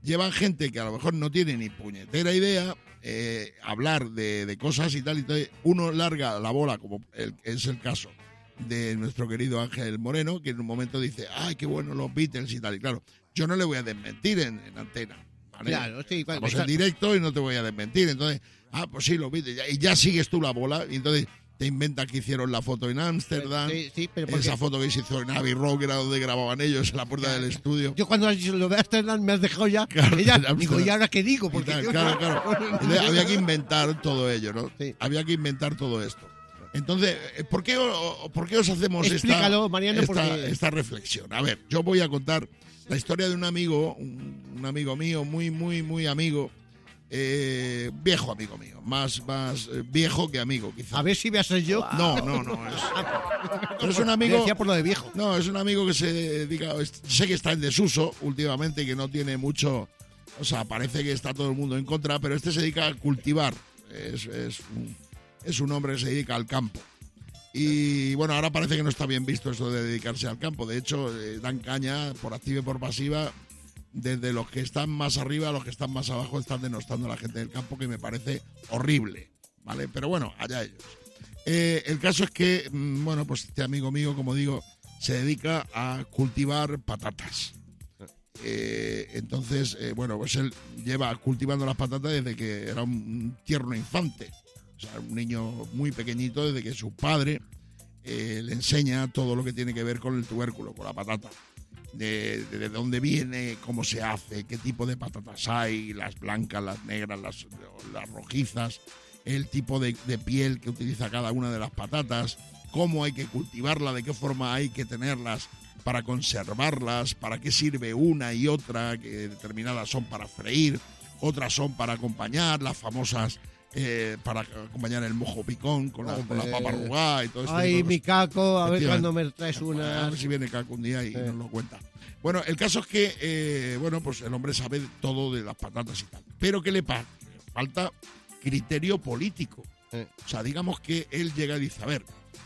llevan gente que a lo mejor no tiene ni puñetera idea, eh, hablar de, de cosas y tal, y entonces uno larga la bola, como el, es el caso de nuestro querido Ángel Moreno, que en un momento dice, ay, qué bueno los Beatles y tal, y claro, yo no le voy a desmentir en, en antena, ¿vale? Claro, sí, Estamos en directo y no te voy a desmentir, entonces, ah, pues sí, los Beatles, y ya sigues tú la bola, y entonces te inventas que hicieron la foto en Ámsterdam, Sí, sí, pero porque- esa foto que se hizo en Abbey Road, que era donde grababan ellos, en la puerta del estudio. Yo cuando has dicho lo de Amsterdam me has dejado ya. Claro, ya, Amsterdam. digo, ¿y ahora qué digo? Porque Claro, claro, claro. Entonces, había que inventar todo ello, ¿no? Había que inventar todo esto. Entonces, ¿por qué, o- por qué os hacemos esta, Explícalo, Mariano, esta, porque- esta reflexión? A ver, yo voy a contar la historia de un amigo, un, un amigo mío, muy, muy, muy amigo, eh, viejo amigo mío, más, más eh, viejo que amigo, quizás. A ver si me haces yo. No, no, no. Es, pero es un amigo. Me decía por lo de viejo. No, es un amigo que se dedica. es- Sé que está en desuso últimamente, que no tiene mucho. O sea, parece que está todo el mundo en contra, pero este se dedica a cultivar. Es, es, un, es un hombre que se dedica al campo. Y bueno, ahora parece que no está bien visto eso de dedicarse al campo. De hecho, eh, dan caña por activa y por pasiva. Desde los que están más arriba a los que están más abajo están denostando a la gente del campo, que me parece horrible, ¿vale? Pero bueno, allá ellos. Eh, el caso es que, mm, bueno, pues este amigo mío, como digo, se dedica a cultivar patatas. Eh, entonces, eh, bueno, pues él lleva cultivando las patatas desde que era un tierno infante. O sea, un niño muy pequeñito, desde que su padre eh, le enseña todo lo que tiene que ver con el tubérculo, con la patata. De, de, de dónde viene, cómo se hace, qué tipo de patatas hay, las blancas, las negras, las, las rojizas, el tipo de, de piel que utiliza cada una de las patatas, cómo hay que cultivarla, de qué forma hay que tenerlas para conservarlas, para qué sirve una y otra, que determinadas son para freír, otras son para acompañar, las famosas eh, para acompañar el mojo picón con la, con la papa arrugada y todo esto. Ay, mi caco, a ver Efectivamente. cuando me traes una. A ver si viene Caco un día y nos lo cuenta. Bueno, el caso es que, eh, bueno, pues el hombre sabe todo de las patatas y tal. Pero ¿qué le pasa? Falta criterio político. O sea, digamos que él llega y dice, a ver,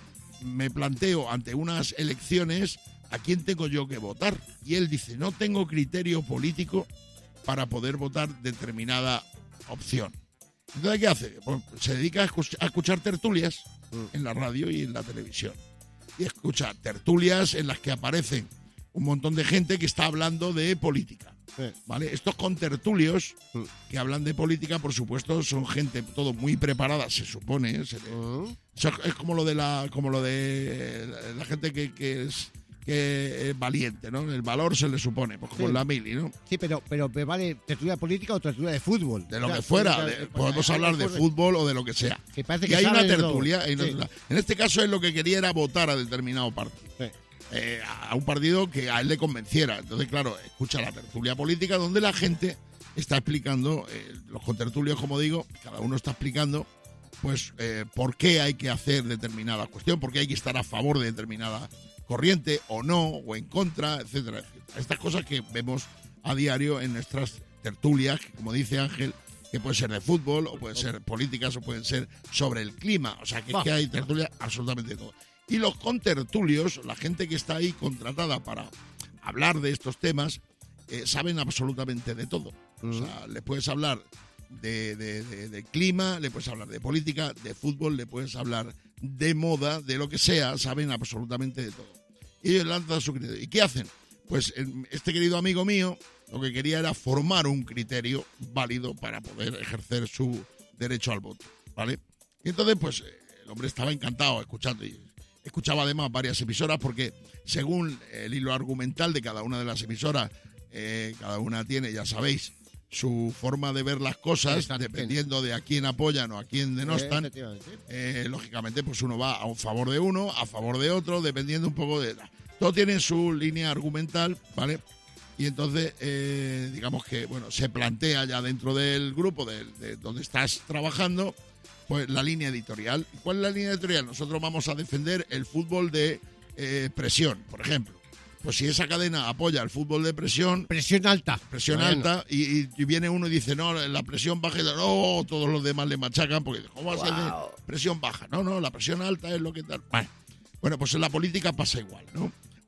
me planteo ante unas elecciones a quién tengo yo que votar. Y él dice, no tengo criterio político para poder votar determinada opción. Entonces, ¿qué hace? Pues se dedica a escuch- a escuchar tertulias en la radio y en la televisión. Y escucha tertulias en las que aparecen un montón de gente que está hablando de política. ¿Vale? Estos contertulios que hablan de política, por supuesto, son gente todo muy preparada, se supone. ¿eh? Se le- Eso es como lo de la, como lo de la, la gente que, que es que es valiente, ¿no? El valor se le supone, pues como Sí. en la mili, ¿no? Sí, pero, pero me vale tertulia política o tertulia de fútbol. De lo O sea, que fuera, o sea, de- pues, podemos hay- hablar de ocurre- fútbol o de lo que sea. Que parece Y que hay una sabe de todo. tertulia. hay una Sí. tertulia. En este caso, él lo que quería era votar a determinado partido. Eh, a un partido que a él le convenciera. Entonces, claro, escucha la tertulia política donde la gente está explicando, eh, los contertulios, como digo, cada uno está explicando, pues, eh, por qué hay que hacer determinada cuestión, por qué hay que estar a favor de determinada corriente o no, o en contra, etcétera, etcétera. Estas cosas que vemos a diario en nuestras tertulias, que, como dice Ángel, que pueden ser de fútbol, o pueden ser políticas, o pueden ser sobre el clima. O sea, que, es que hay tertulias absolutamente de todo. Y los contertulios, la gente que está ahí contratada para hablar de estos temas, eh, saben absolutamente de todo. O sea, le puedes hablar de, de- de- de clima, le puedes hablar de política, de fútbol, le puedes hablar de moda, de lo que sea, saben absolutamente de todo. Y ellos lanzan su criterio. ¿Y qué hacen? Pues el- este querido amigo mío lo que quería era formar un criterio válido para poder ejercer su derecho al voto, ¿vale? Y entonces, pues, eh, el hombre estaba encantado escuchando y escuchaba además varias emisoras porque según el hilo argumental de cada una de las emisoras, eh, cada una tiene, ya sabéis, su forma de ver las cosas, dependiendo de a quién apoyan o a quién denostan. Efectivamente. Eh, lógicamente, pues uno va a favor de uno, a favor de otro, dependiendo un poco de... Todo tiene su línea argumental, ¿vale? Y entonces, eh, digamos que, bueno, se plantea ya dentro del grupo de, de donde estás trabajando, pues la línea editorial. ¿Y cuál es la línea editorial? Nosotros vamos a defender el fútbol de eh, presión, por ejemplo. Pues si esa cadena apoya el fútbol de presión... Presión alta. Presión Bueno. alta, y, y- y viene uno y dice, no, la presión baja, y no, todos los demás le machacan, porque ¿cómo va a ser de presión baja? No, no, la presión alta es lo que tal. Bueno, bueno, pues en la política pasa igual, ¿no?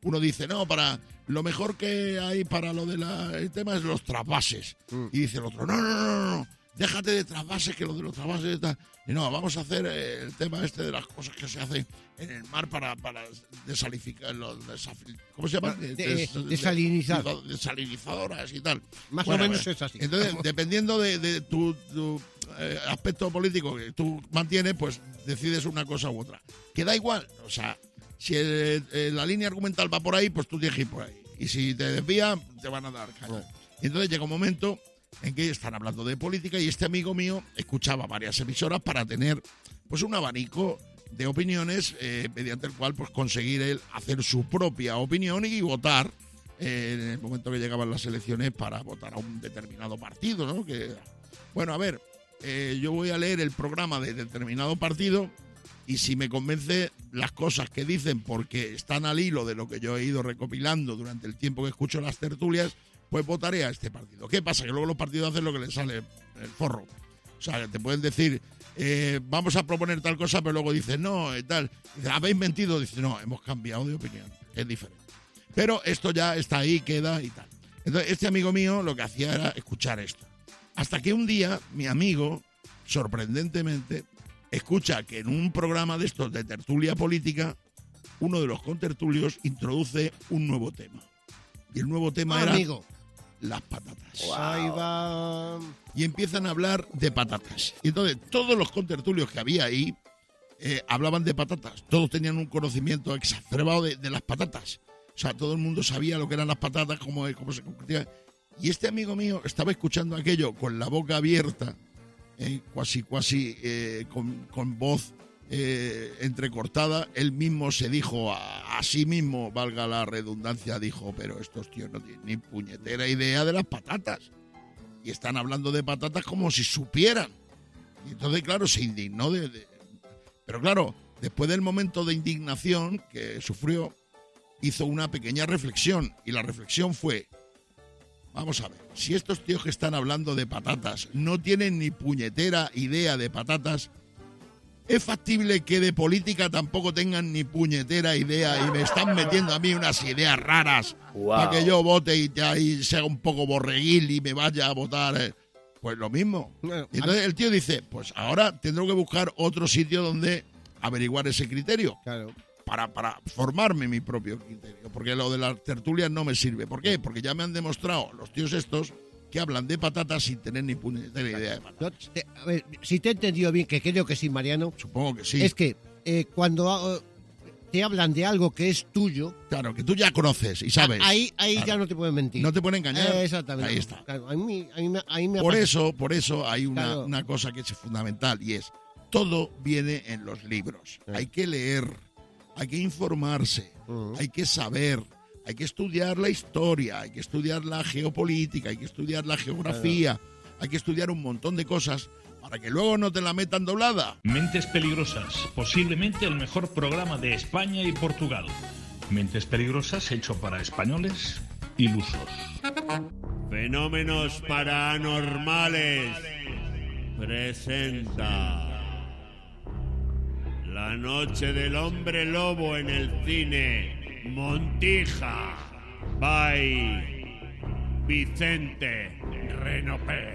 uno dice, no, para lo mejor que hay para lo del tema es los trasvases. Mm. Y dice el otro, no, no, no, no, no, déjate de trasvases, que lo de los trasvases está... Y no, vamos a hacer eh, el tema este de las cosas que se hacen en el mar para, para desalificar, los desaf- ¿cómo se llama? De, Des, de, desalinizar. Desalinizadoras y tal. Más bueno, o menos es así. Entonces, dependiendo de, de tu, tu eh, aspecto político que tú mantienes, pues decides una cosa u otra. Que da igual, o sea, si el, el, la línea argumental va por ahí, pues tú tienes que ir por ahí. Y si te desvían, te van a dar caña. Y entonces llega un momento en que están hablando de política y este amigo mío escuchaba varias emisoras para tener pues un abanico de opiniones eh, mediante el cual pues conseguir él hacer su propia opinión y votar eh, en el momento que llegaban las elecciones para votar a un determinado partido, ¿no? Que, bueno, a ver, eh, yo voy a leer el programa de determinado partido y si me convence las cosas que dicen porque están al hilo de lo que yo he ido recopilando durante el tiempo que escucho las tertulias, pues votaré a este partido. ¿Qué pasa? Que luego los partidos hacen lo que les sale el forro. O sea, te pueden decir, eh, vamos a proponer tal cosa, pero luego dicen, no, y tal. Dice, ¿habéis mentido? Dice, no, hemos cambiado de opinión. Es diferente. Pero esto ya está ahí, queda y tal. Entonces, este amigo mío lo que hacía era escuchar esto. Hasta que un día, mi amigo, sorprendentemente, escucha que en un programa de estos de tertulia política, uno de los contertulios introduce un nuevo tema. Y el nuevo tema ah, era... amigo. Las patatas. Wow. Ahí va. Y empiezan a hablar de patatas. Y entonces todos los contertulios que había ahí eh, hablaban de patatas. Todos tenían un conocimiento exacerbado de, de las patatas. O sea, todo el mundo sabía lo que eran las patatas, cómo, cómo se convertían. Y este amigo mío estaba escuchando aquello con la boca abierta, eh, cuasi, cuasi, eh, con, con voz eh, entrecortada. Él mismo se dijo a, a sí mismo, valga la redundancia, dijo, pero estos tíos no tienen ni puñetera idea de las patatas. Y están hablando de patatas como si supieran. Y entonces, claro, se indignó de, de... Pero claro, después del momento de indignación que sufrió, hizo una pequeña reflexión. Y la reflexión fue, vamos a ver, si estos tíos que están hablando de patatas no tienen ni puñetera idea de patatas, ¿es factible que de política tampoco tengan ni puñetera idea y me están metiendo a mí unas ideas raras wow. para que yo vote y, ya, y sea un poco borreguil y me vaya a votar? Eh? Pues lo mismo. Y entonces el tío dice, pues ahora tendré que buscar otro sitio donde averiguar ese criterio. Claro. Para, para formarme mi propio criterio. Porque lo de las tertulias no me sirve. ¿Por qué? Porque ya me han demostrado los tíos estos que hablan de patatas sin tener ni puñetera idea de patatas. No, te, a ver, si te he entendido bien, que creo que sí, Mariano. Supongo que sí. Es que eh, cuando uh, te hablan de algo que es tuyo... Claro, que tú ya conoces y sabes. Ahí, ahí claro. ya no te pueden mentir. No te pueden engañar. Eh, exactamente. Ahí está. Claro, a mí, a mí, a mí me por, pasa. eso, por eso hay una, claro. una cosa que es fundamental y es, todo viene en los libros. Sí. Hay que leer, hay que informarse, uh-huh. hay que saber... Hay que estudiar la historia, hay que estudiar la geopolítica, hay que estudiar la geografía, hay que estudiar un montón de cosas para que luego no te la metan doblada. Mentes Peligrosas, posiblemente el mejor programa de España y Portugal. Mentes Peligrosas hecho para españoles ilusos. Fenómenos Paranormales presenta La Noche del Hombre Lobo en el cine Montija by Vicente Renopel.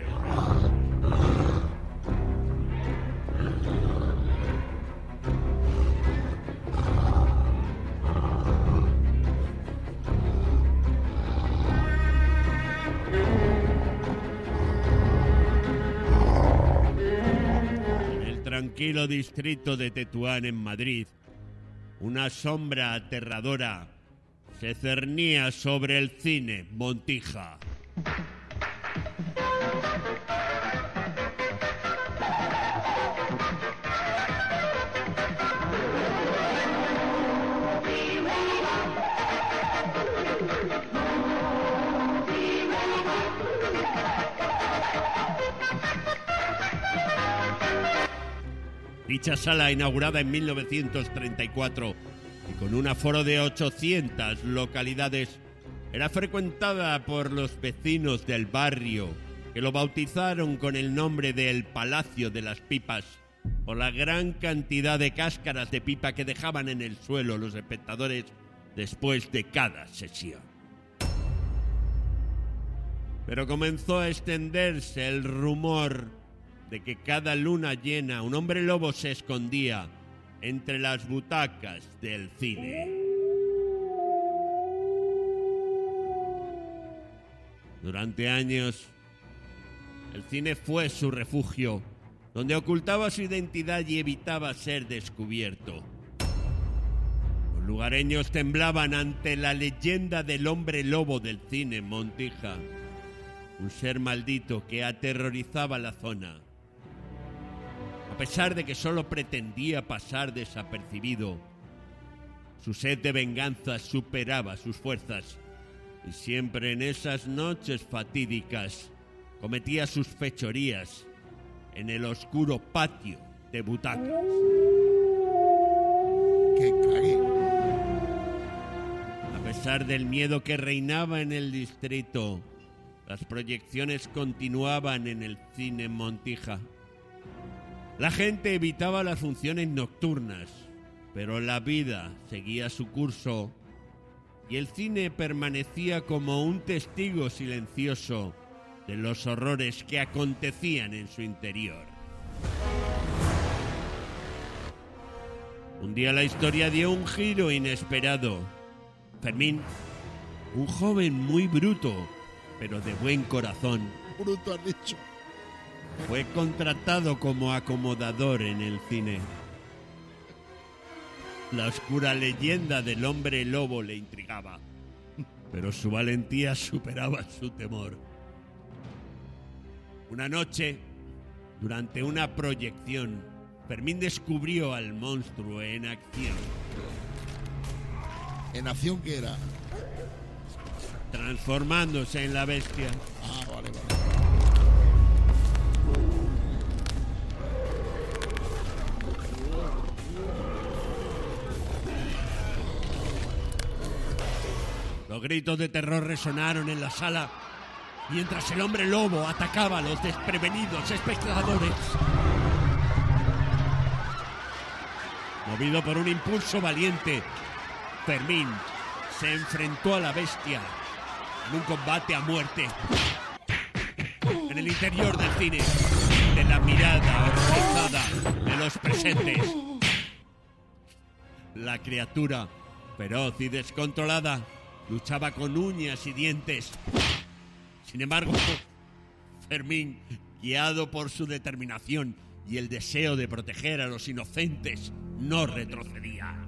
En el tranquilo distrito de Tetuán, en Madrid, una sombra aterradora se cernía sobre el cine Montija. Dicha sala, inaugurada en mil novecientos treinta y cuatro y con un aforo de ochocientas localidades, era frecuentada por los vecinos del barrio, que lo bautizaron con el nombre de El Palacio de las Pipas, por la gran cantidad de cáscaras de pipa que dejaban en el suelo los espectadores después de cada sesión. Pero comenzó a extenderse el rumor de que cada luna llena un hombre lobo se escondía entre las butacas del cine. Durante años, el cine fue su refugio, donde ocultaba su identidad y evitaba ser descubierto. Los lugareños temblaban ante la leyenda del hombre lobo del cine Montija, un ser maldito que aterrorizaba la zona. A pesar de que solo pretendía pasar desapercibido, su sed de venganza superaba sus fuerzas y siempre en esas noches fatídicas cometía sus fechorías en el oscuro patio de butacas. ¡Qué cague! A pesar del miedo que reinaba en el distrito, las proyecciones continuaban en el cine Montija. La gente evitaba las funciones nocturnas, pero la vida seguía su curso y el cine permanecía como un testigo silencioso de los horrores que acontecían en su interior. Un día la historia dio un giro inesperado. Fermín, un joven muy bruto, pero de buen corazón, Bruto has dicho. fue contratado como acomodador en el cine. La oscura leyenda del hombre lobo le intrigaba, pero su valentía superaba su temor. Una noche, durante una proyección, Fermín descubrió al monstruo en acción. ¿En acción qué era? Transformándose en la bestia. Ah, vale, vale. Los gritos de terror resonaron en la sala mientras el hombre lobo atacaba a los desprevenidos espectadores. Movido por un impulso valiente, Fermín se enfrentó a la bestia en un combate a muerte. En el interior del cine, de la mirada horrorizada de los presentes, la criatura, feroz y descontrolada, luchaba con uñas y dientes. Sin embargo, Fermín, guiado por su determinación y el deseo de proteger a los inocentes, no retrocedía.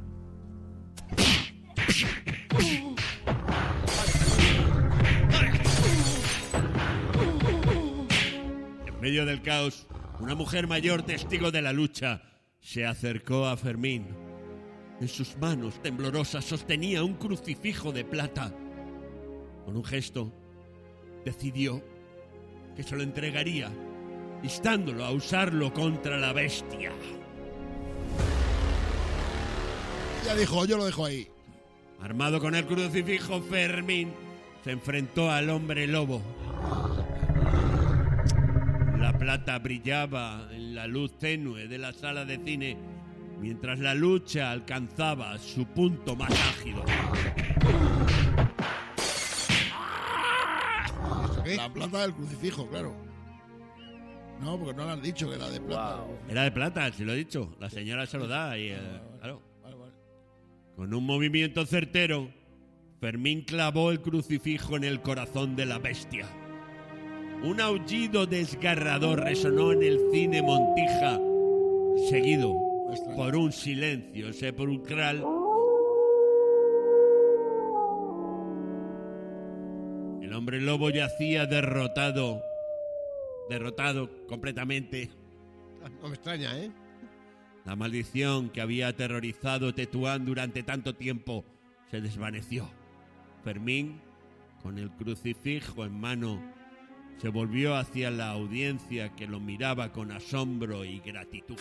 En medio del caos, una mujer mayor, testigo de la lucha, se acercó a Fermín. En sus manos temblorosas sostenía un crucifijo de plata. Con un gesto, decidió que se lo entregaría, instándolo a usarlo contra la bestia. Ya dijo, yo lo dejo ahí. Armado con el crucifijo, Fermín se enfrentó al hombre lobo. La plata brillaba en la luz tenue de la sala de cine, mientras la lucha alcanzaba su punto más álgido. La plata del crucifijo, claro. No, porque no le han dicho que era de plata. Era de plata, si lo he dicho. La señora se lo da y... Eh, claro. Con un movimiento certero, Fermín clavó el crucifijo en el corazón de la bestia. Un aullido desgarrador resonó en el cine Montija, seguido por un silencio sepulcral. El hombre lobo yacía derrotado, derrotado completamente. No me extraña, ¿eh? La maldición que había aterrorizado Tetuán durante tanto tiempo se desvaneció. Fermín, con el crucifijo en mano, se volvió hacia la audiencia que lo miraba con asombro y gratitud.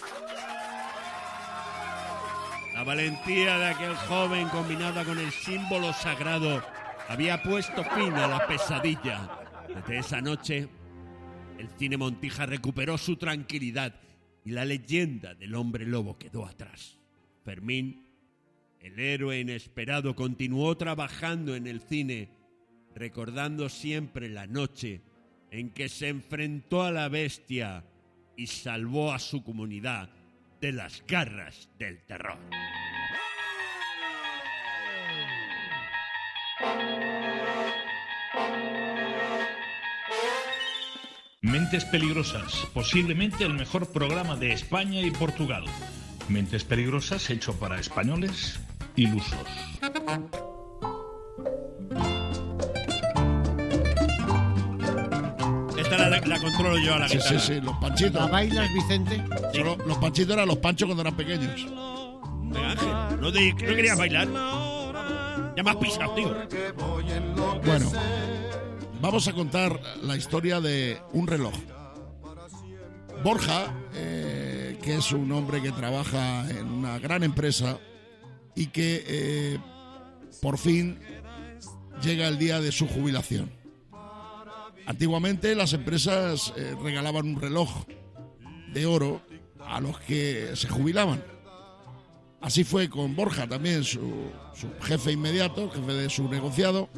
La valentía de aquel joven, combinada con el símbolo sagrado, había puesto fin a la pesadilla. Desde esa noche, el cine Montija recuperó su tranquilidad y la leyenda del hombre lobo quedó atrás. Fermín el héroe inesperado continuó trabajando en el cine, recordando siempre la noche en que se enfrentó a la bestia y salvó a su comunidad de las garras del terror. Mentes Peligrosas, posiblemente el mejor programa de España y Portugal. Mentes Peligrosas hecho para españoles ilusos. Esta la, la controlo yo a la Sí, guitarra. sí, sí, los panchitos. ¿La bailas, Vicente? Solo- los panchitos eran los panchos cuando eran pequeños. Venga, Ángel, ¿no, te- no querías bailar? Ya me has pisado, tío. Bueno, vamos a contar la historia de un reloj. Borja, eh, que es un hombre que trabaja en una gran empresa y que eh, por fin llega el día de su jubilación. Antiguamente las empresas eh, regalaban un reloj de oro a los que se jubilaban. Así fue con Borja también, su, su jefe inmediato, jefe de su negociado.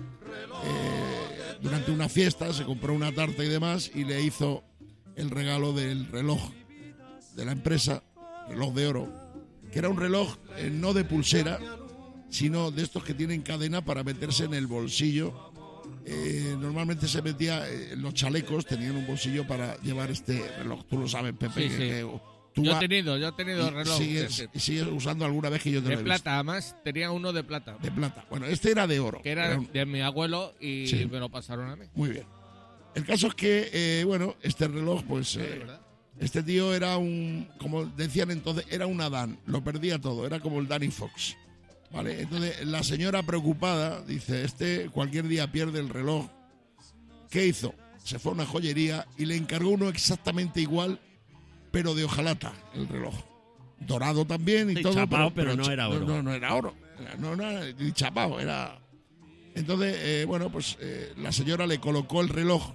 Eh, durante una fiesta se compró una tarta y demás y le hizo el regalo del reloj de la empresa, reloj de oro, que era un reloj eh, no de pulsera, sino de estos que tienen cadena para meterse en el bolsillo. Eh, normalmente se metía eh, en los chalecos, tenían un bolsillo para llevar este reloj. Tú lo sabes, Pepe. Sí, que- sí. que tú Yo he vas- tenido, yo he tenido y reloj. Sigues, sí, sí. y sigues usando alguna vez que yo te De lo he plata, además tenía uno de plata. visto. De plata. Bueno, este era de oro. Que era Era un- de mi abuelo y Sí. me lo pasaron a mí. Muy bien. El caso es que, eh, bueno, este reloj, pues, eh, este tío era un, como decían entonces, era un Adán, lo perdía todo, era como el Danny Fox, ¿vale? Entonces, la señora preocupada dice, este cualquier día pierde el reloj. ¿Qué hizo? Se fue a una joyería y le encargó uno exactamente igual, pero de hojalata, el reloj. Dorado también y Sí, todo. chapao, pero no era oro. No, no era oro, no, no era ni chapao, era... Entonces, eh, bueno, pues eh, la señora le colocó el reloj.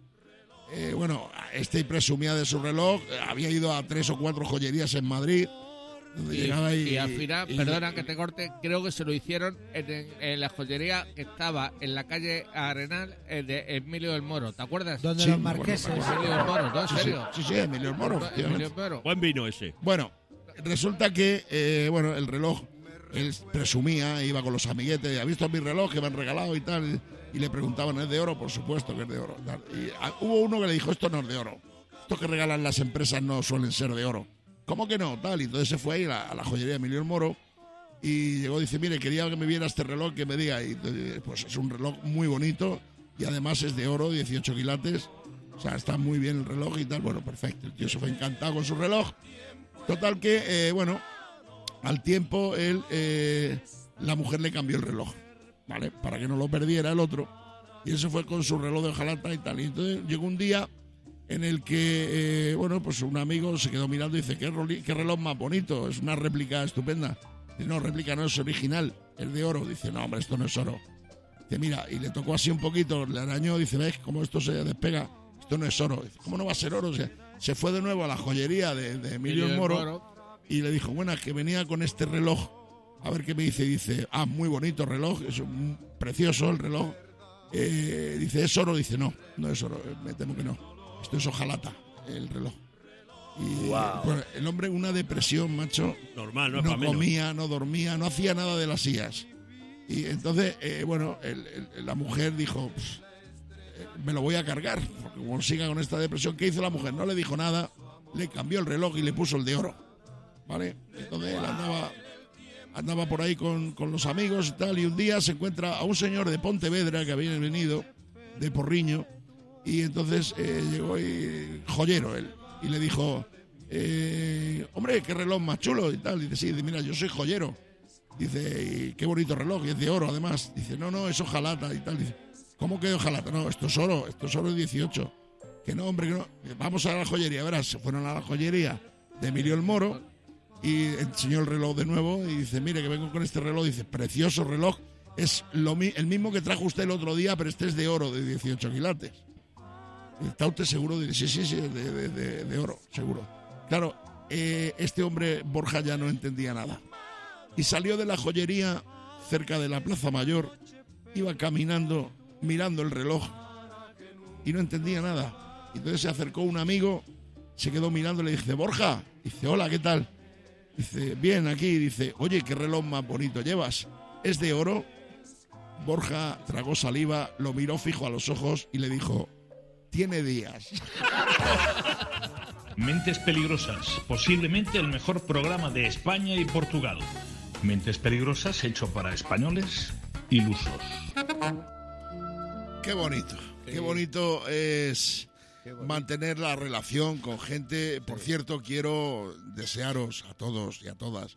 Eh, bueno, este presumía de su reloj, eh, había ido a tres o cuatro joyerías en Madrid. Donde Y, llegaba y, y al final, y- perdona que te corte, creo que se lo hicieron en, en- en la joyería que estaba en la calle Arenal eh, de Emilio del Moro. ¿Te acuerdas? Donde Sí, los me acuerdo, marqueses. me acuerdo. Emilio del Moro, ¿no? ¿En Sí, sí, serio? sí, sí, Emilio del Moro, efectivamente. Emilio del Moro. Buen vino ese. Bueno, resulta que, eh, bueno, el reloj, él presumía, iba con los amiguetes, ¿ha visto mi reloj que me han regalado y tal? Y le preguntaban, ¿es de oro? Por supuesto que es de oro. Tal. Y ah, hubo uno que le dijo, esto no es de oro. Estos que regalan las empresas no suelen ser de oro. ¿Cómo que no? Tal. Y entonces se fue ahí a la, a la joyería de Emilio del Moro y llegó y dice, mire, quería que me viera este reloj, que me diga. Y entonces, pues es un reloj muy bonito y además es de oro, dieciocho quilates. O sea, está muy bien el reloj y tal. Bueno, perfecto. El tío se fue encantado con su reloj. Total que, eh, bueno, al tiempo él, eh, la mujer le cambió el reloj, ¿vale? Para que no lo perdiera el otro. Y él se fue con su reloj de hojalata y tal. Y entonces llegó un día en el que, eh, bueno, pues un amigo se quedó mirando y dice, ¿qué, roli- qué reloj más bonito? Es una réplica estupenda. Dice, no, réplica no, es original, es de oro. Dice, no, hombre, esto no es oro. Dice, mira, y le tocó así un poquito, le arañó, dice, ¿ves cómo esto se despega? Esto no es oro. Dice, ¿cómo no va a ser oro? O sea, se fue de nuevo a la joyería de, de Emilio el Moro y le dijo, bueno, que venía con este reloj, a ver qué me dice. Y dice, ah, muy bonito reloj, es un- precioso el reloj. Eh, dice, ¿es oro? Dice, no, no es oro, eh, me temo que no. Esto es hojalata, el reloj. Y Guau. bueno, el hombre, una depresión, macho. Normal, no es No pa' menos. comía, no dormía, no hacía nada de las sillas. Y entonces, eh, bueno, el- el- la mujer dijo, "Pues, eh, me lo voy a cargar, porque como siga con esta depresión". ¿Qué hizo la mujer? No le dijo nada, le cambió el reloj y le puso el de oro, ¿vale? Entonces él andaba, andaba por ahí con, con los amigos y tal, y un día se encuentra a un señor de Pontevedra que había venido, de Porriño, y entonces eh, llegó y, joyero él, y le dijo, eh, hombre, qué reloj más chulo y tal. Dice, sí, dice, mira, yo soy joyero. Dice, y qué bonito reloj, y es de oro además. Dice, no, no, es hojalata y tal. Dice, ¿cómo que hojalata? No, esto es oro, esto es oro dieciocho. Que no, hombre, que no. Vamos a la joyería, verás. Se fueron a la joyería de Emilio el Moro y enseñó el reloj de nuevo y dice, mire, que vengo con este reloj. Dice, precioso reloj, es lo, mi- el mismo que trajo usted el otro día, pero este es de oro, de dieciocho quilates. ¿Está usted seguro? Dice, sí, sí, sí, de, de- de- de oro, seguro. Claro, eh, este hombre, Borja, ya no entendía nada. y salió de la joyería cerca de la Plaza Mayor, iba caminando, mirando el reloj y no entendía nada. Entonces se acercó un amigo, se quedó mirando y le dice, Borja, dice, hola, ¿qué tal? Dice, bien, aquí, dice, oye, qué reloj más bonito llevas, ¿es de oro? Borja tragó saliva, lo miró fijo a los ojos y le dijo, tiene días. Mentes Peligrosas, posiblemente el mejor programa de España y Portugal. Mentes Peligrosas hecho para españoles ilusos. Qué bonito, qué bonito es mantener la relación con gente. Por cierto, quiero desearos a todos y a todas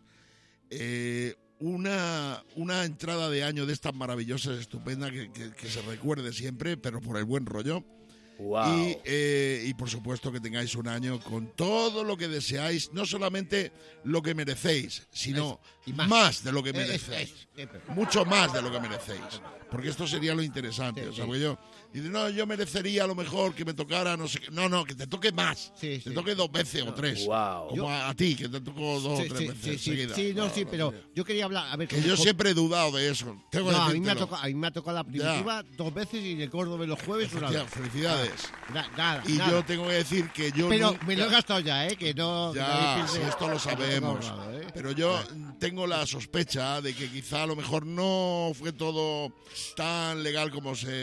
eh, una, una entrada de año de estas maravillosas, estupenda, que, que, que se recuerde siempre, pero por el buen rollo. Wow. Y, eh, y por supuesto que tengáis un año con todo lo que deseáis, no solamente lo que merecéis, sino y más. más de lo que Eh, merecéis. es- es- es- Mucho más de lo que merecéis. Porque esto sería lo interesante. Sí, o sea, sí. porque yo, dice, no, yo merecería a lo mejor que me tocara, no sé qué. No, no, que te toque más. Sí, Te sí. toque dos veces o tres. Wow. Como a, a ti, que te tocó dos Sí, o tres sí, veces sí, sí, seguidas. sí, no, sí, pero yo quería hablar, a ver... Que con- yo con- siempre he dudado de eso. Tengo que No, a mí, me ha decírtelo. tocado, a mí me ha tocado la primitiva dos veces y el gordo de los jueves una vez. Felicidades. Na- nada, Y nada. yo tengo que decir que yo Pero nunca- me lo he gastado ya, ¿eh? Que no... que Ya, nadie sí, piense esto lo que no tengo sabemos. ahorrado, ¿eh? Pero yo tengo la sospecha de que quizá a lo mejor no fue todo tan legal como se...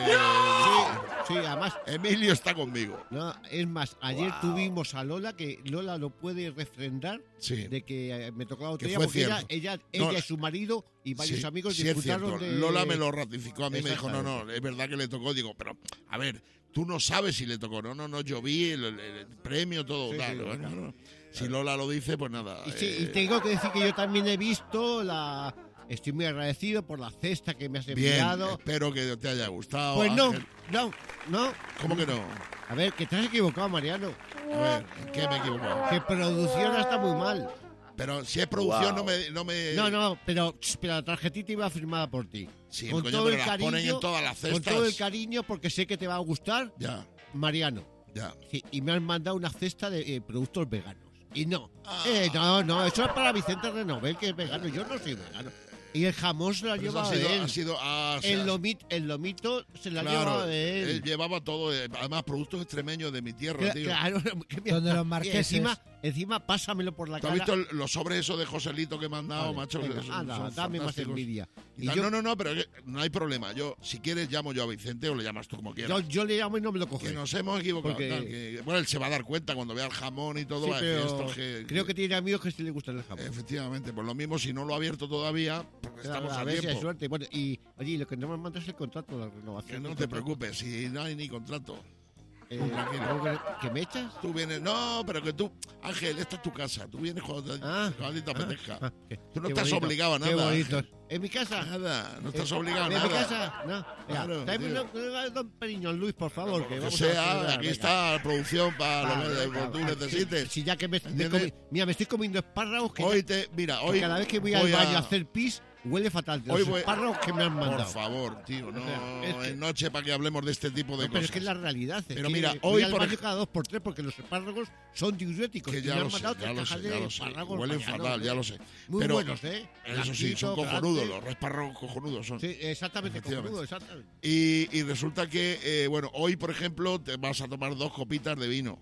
Sí, además... Emilio está conmigo. No, es más, ayer tuvimos a Lola, que Lola lo puede refrendar, Sí. de que eh, me tocó la Que botella, fue porque ella, cierto. ella, No, ella y su marido y varios Sí, amigos sí es disfrutaron cierto. de... Lola me lo ratificó a mí, me dijo, no, Exactamente. no, es verdad que le tocó. Digo, pero, a ver, tú no sabes si le tocó. No, no, no, yo vi el, el- el premio, todo. Sí, tal. sí, Bueno, claro. no. Si Lola lo dice, pues nada. Y, sí, y eh, tengo que decir que yo también he visto la... Estoy muy agradecido por la cesta que me has bien, enviado. espero que te haya gustado. Pues no, Ángel. no, no. ¿Cómo que no? A ver, que te has equivocado, Mariano. A ver, ¿en qué me he equivocado? Que producción está muy mal. Pero si es producción, Wow. no me... No, me... No, no, pero, pero la tarjetita iba firmada por ti. Sí, con coño, todo pero el las cariño, ponen en todas las con cestas. todo el cariño, porque sé que te va a gustar, Ya, Mariano. ya. Sí, y me han mandado una cesta de eh, productos veganos. Y no, Ah. eh, no, no, eso es para Vicente Renovel, que es vegano. Yo no soy vegano. Y el jamón se lo ha Pero eso llevado ha sido, él. ha sido ah, o sea, el, lomito, el lomito se lo ha claro, llevado de él. él llevaba todo, eh, además productos extremeños de mi tierra, Cla- tío. Claro, que me- Donde los y marqueses. Encima, encima, pásamelo por la ¿Tú has cara. visto el- los sobres esos de Joselito que me han dado, Vale, macho? venga, Que son- anda, son dame más fantásticos. envidia. Y Y tal. yo- No, no, no, pero que no hay problema. Yo, si quieres, llamo yo a Vicente o le llamas tú como quieras. Yo, yo le llamo y no me lo coge. Que nos hemos equivocado. Porque- tal, que- bueno, él se va a dar cuenta cuando vea el jamón y todo. Sí, va a decir, pero esto que- creo que tiene amigos que sí le gustan el jamón. Efectivamente, pues lo mismo si no lo ha abierto todavía, porque estamos a a ver si hay tiempo. suerte. Bueno, y oye, lo que no me mandas es el contrato de la renovación. Que no del te contrato. preocupes, si no hay ni contrato. Eh, Tú tranquilo. ¿algo que, que me echas? Tú vienes, no, pero que tú, Ángel, esta es tu casa. Tú vienes cuando te, Ah, cuando a ti te ah, apetezca. ah, qué- Tú no qué estás bonito, obligado a qué nada. bonito. Ángel. ¿En mi casa? Nada, no estás Eh, obligado a ¿En nada. mi casa? No. Mira, Claro, tráeme tío. una- una- un periñón, Luis, por favor. Que Que vamos a sea, celebrar, aquí venga. está la producción para Vale, lo que venga, tú vale. necesites. Si ya que me, me ¿Entiendes? comi- mira, me estoy comiendo espárragos que, Hoy ya- te, mira, que hoy cada vez que voy, voy al baño a- a hacer pis huele fatal. De Hoy los voy- espárragos que me han mandado. Por favor, tío, no O sea, es que- en noche para que hablemos de este tipo de No, pero cosas. es que es la realidad. Es Pero que mira, voy hoy al por baño ej- cada dos por tres porque los espárragos son diuréticos. que y ya me lo han sé, mandado ya tres lo sé, cajas ya de lo sé. espárragos Huelen mañanos, fatal, ¿eh? ya lo sé. Muy Pero buenos, ¿eh? Eso sí, son Blanquito, cojonudos, grande. los espárragos cojonudos son. Sí, exactamente, Efectivamente. cojonudo, exactamente. Y, y resulta que, eh, bueno, hoy, por ejemplo, te vas a tomar dos copitas de vino.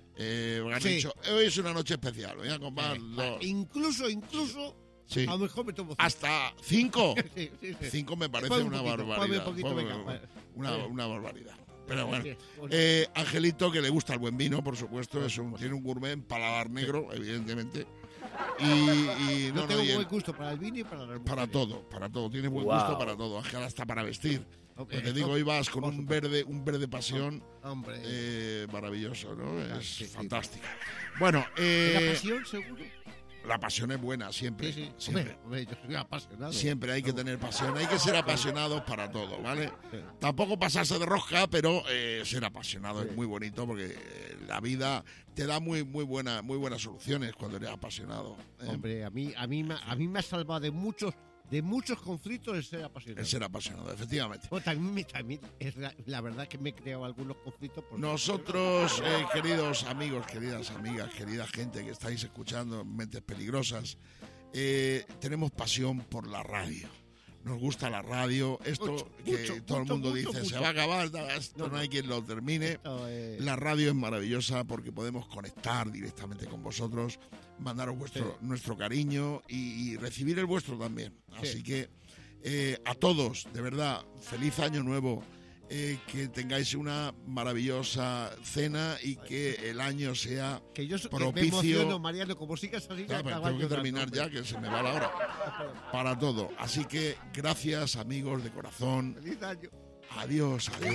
Eh, me han Sí. dicho, hoy es una noche especial, voy a comprar Eh, dos. Incluso, incluso, Sí. a lo mejor me tomo cinco. ¿Hasta cinco? Sí, sí, sí. Cinco me parece Ponme un una poquito, ponme un barbaridad. poquito, Ponme- venga, vale. una, Vale. una barbaridad. Pero bueno, Bien, bueno. eh, Angelito, que le gusta el buen vino, por supuesto, es un, tiene un gourmet en paladar negro, evidentemente. Y, y No, no, tengo no, y él- buen gusto para el vino y para las para mujeres. todo, para todo. Tiene buen Wow. gusto para todo. Ángel, hasta para vestir. Ok, Pues te eso, digo, hoy vas con por un supuesto. verde, un verde pasión Hombre. eh, maravilloso, ¿no? Ah, Es sí, sí. fantástico. Bueno, ¿La eh, pasión, seguro? la pasión es buena, siempre. Sí, sí. Siempre. Hombre, hombre, yo soy apasionado. Siempre hay que tener pasión, hay que ser apasionados para todo, ¿vale? Sí. Tampoco pasarse de rosca, pero eh, ser apasionado Sí. es muy bonito porque eh, la vida te da muy muy buena, muy buenas soluciones cuando eres apasionado. ¿eh? Hombre, a mí, a, mí, me- a mí me ha salvado de muchos, de muchos conflictos el ser apasionado. El ser apasionado, efectivamente. Bueno, también, me- también es la, la verdad que me he creado algunos conflictos. Por Nosotros, eh, queridos amigos, queridas amigas, querida gente que estáis escuchando Mentes Peligrosas, eh, tenemos pasión por la radio. Nos gusta la radio, esto Mucho, que mucho, todo el mucho, mundo mucho, dice, mucho. se va a acabar, esto no, No, no. hay quien lo termine. Esto es- La radio es maravillosa porque podemos conectar directamente con vosotros, mandaros vuestro, nuestro cariño y, y recibir el vuestro también. Sí. Así que eh, a todos, de verdad, feliz año nuevo. Eh, que tengáis una maravillosa cena y que el año sea Que yo so- que propicio. me emociono, Mariano, como sigas así, Ya, ya pero acaba tengo que llorando, terminar hombre. ya, que se me va la hora. Para todo. Así que gracias, amigos de corazón. Feliz año. Adiós, adiós.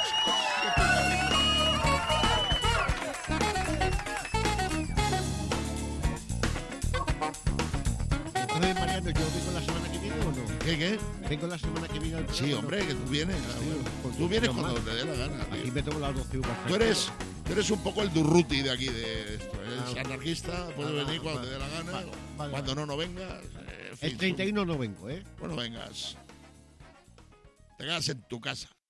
Entonces, Mariano, ¿yo vengo la semana que viene o no? ¿Qué, qué? ¿Vengo la semana que viene al Sí, programa, hombre, no? que tú vienes. Ah, tío. bueno, pues Tú vienes yo cuando más. te dé la gana. tío. Aquí me tomo las doce uvas. Tú eres, tú eres un poco el durruti de aquí, de esto. Eres Ah, anarquista, puedes ah, venir cuando vale, te dé la gana. vale, vale, cuando vale. no, no vengas. eh, en fin, El treinta y uno no vengo, ¿eh? Bueno, vengas. Te quedas en tu casa.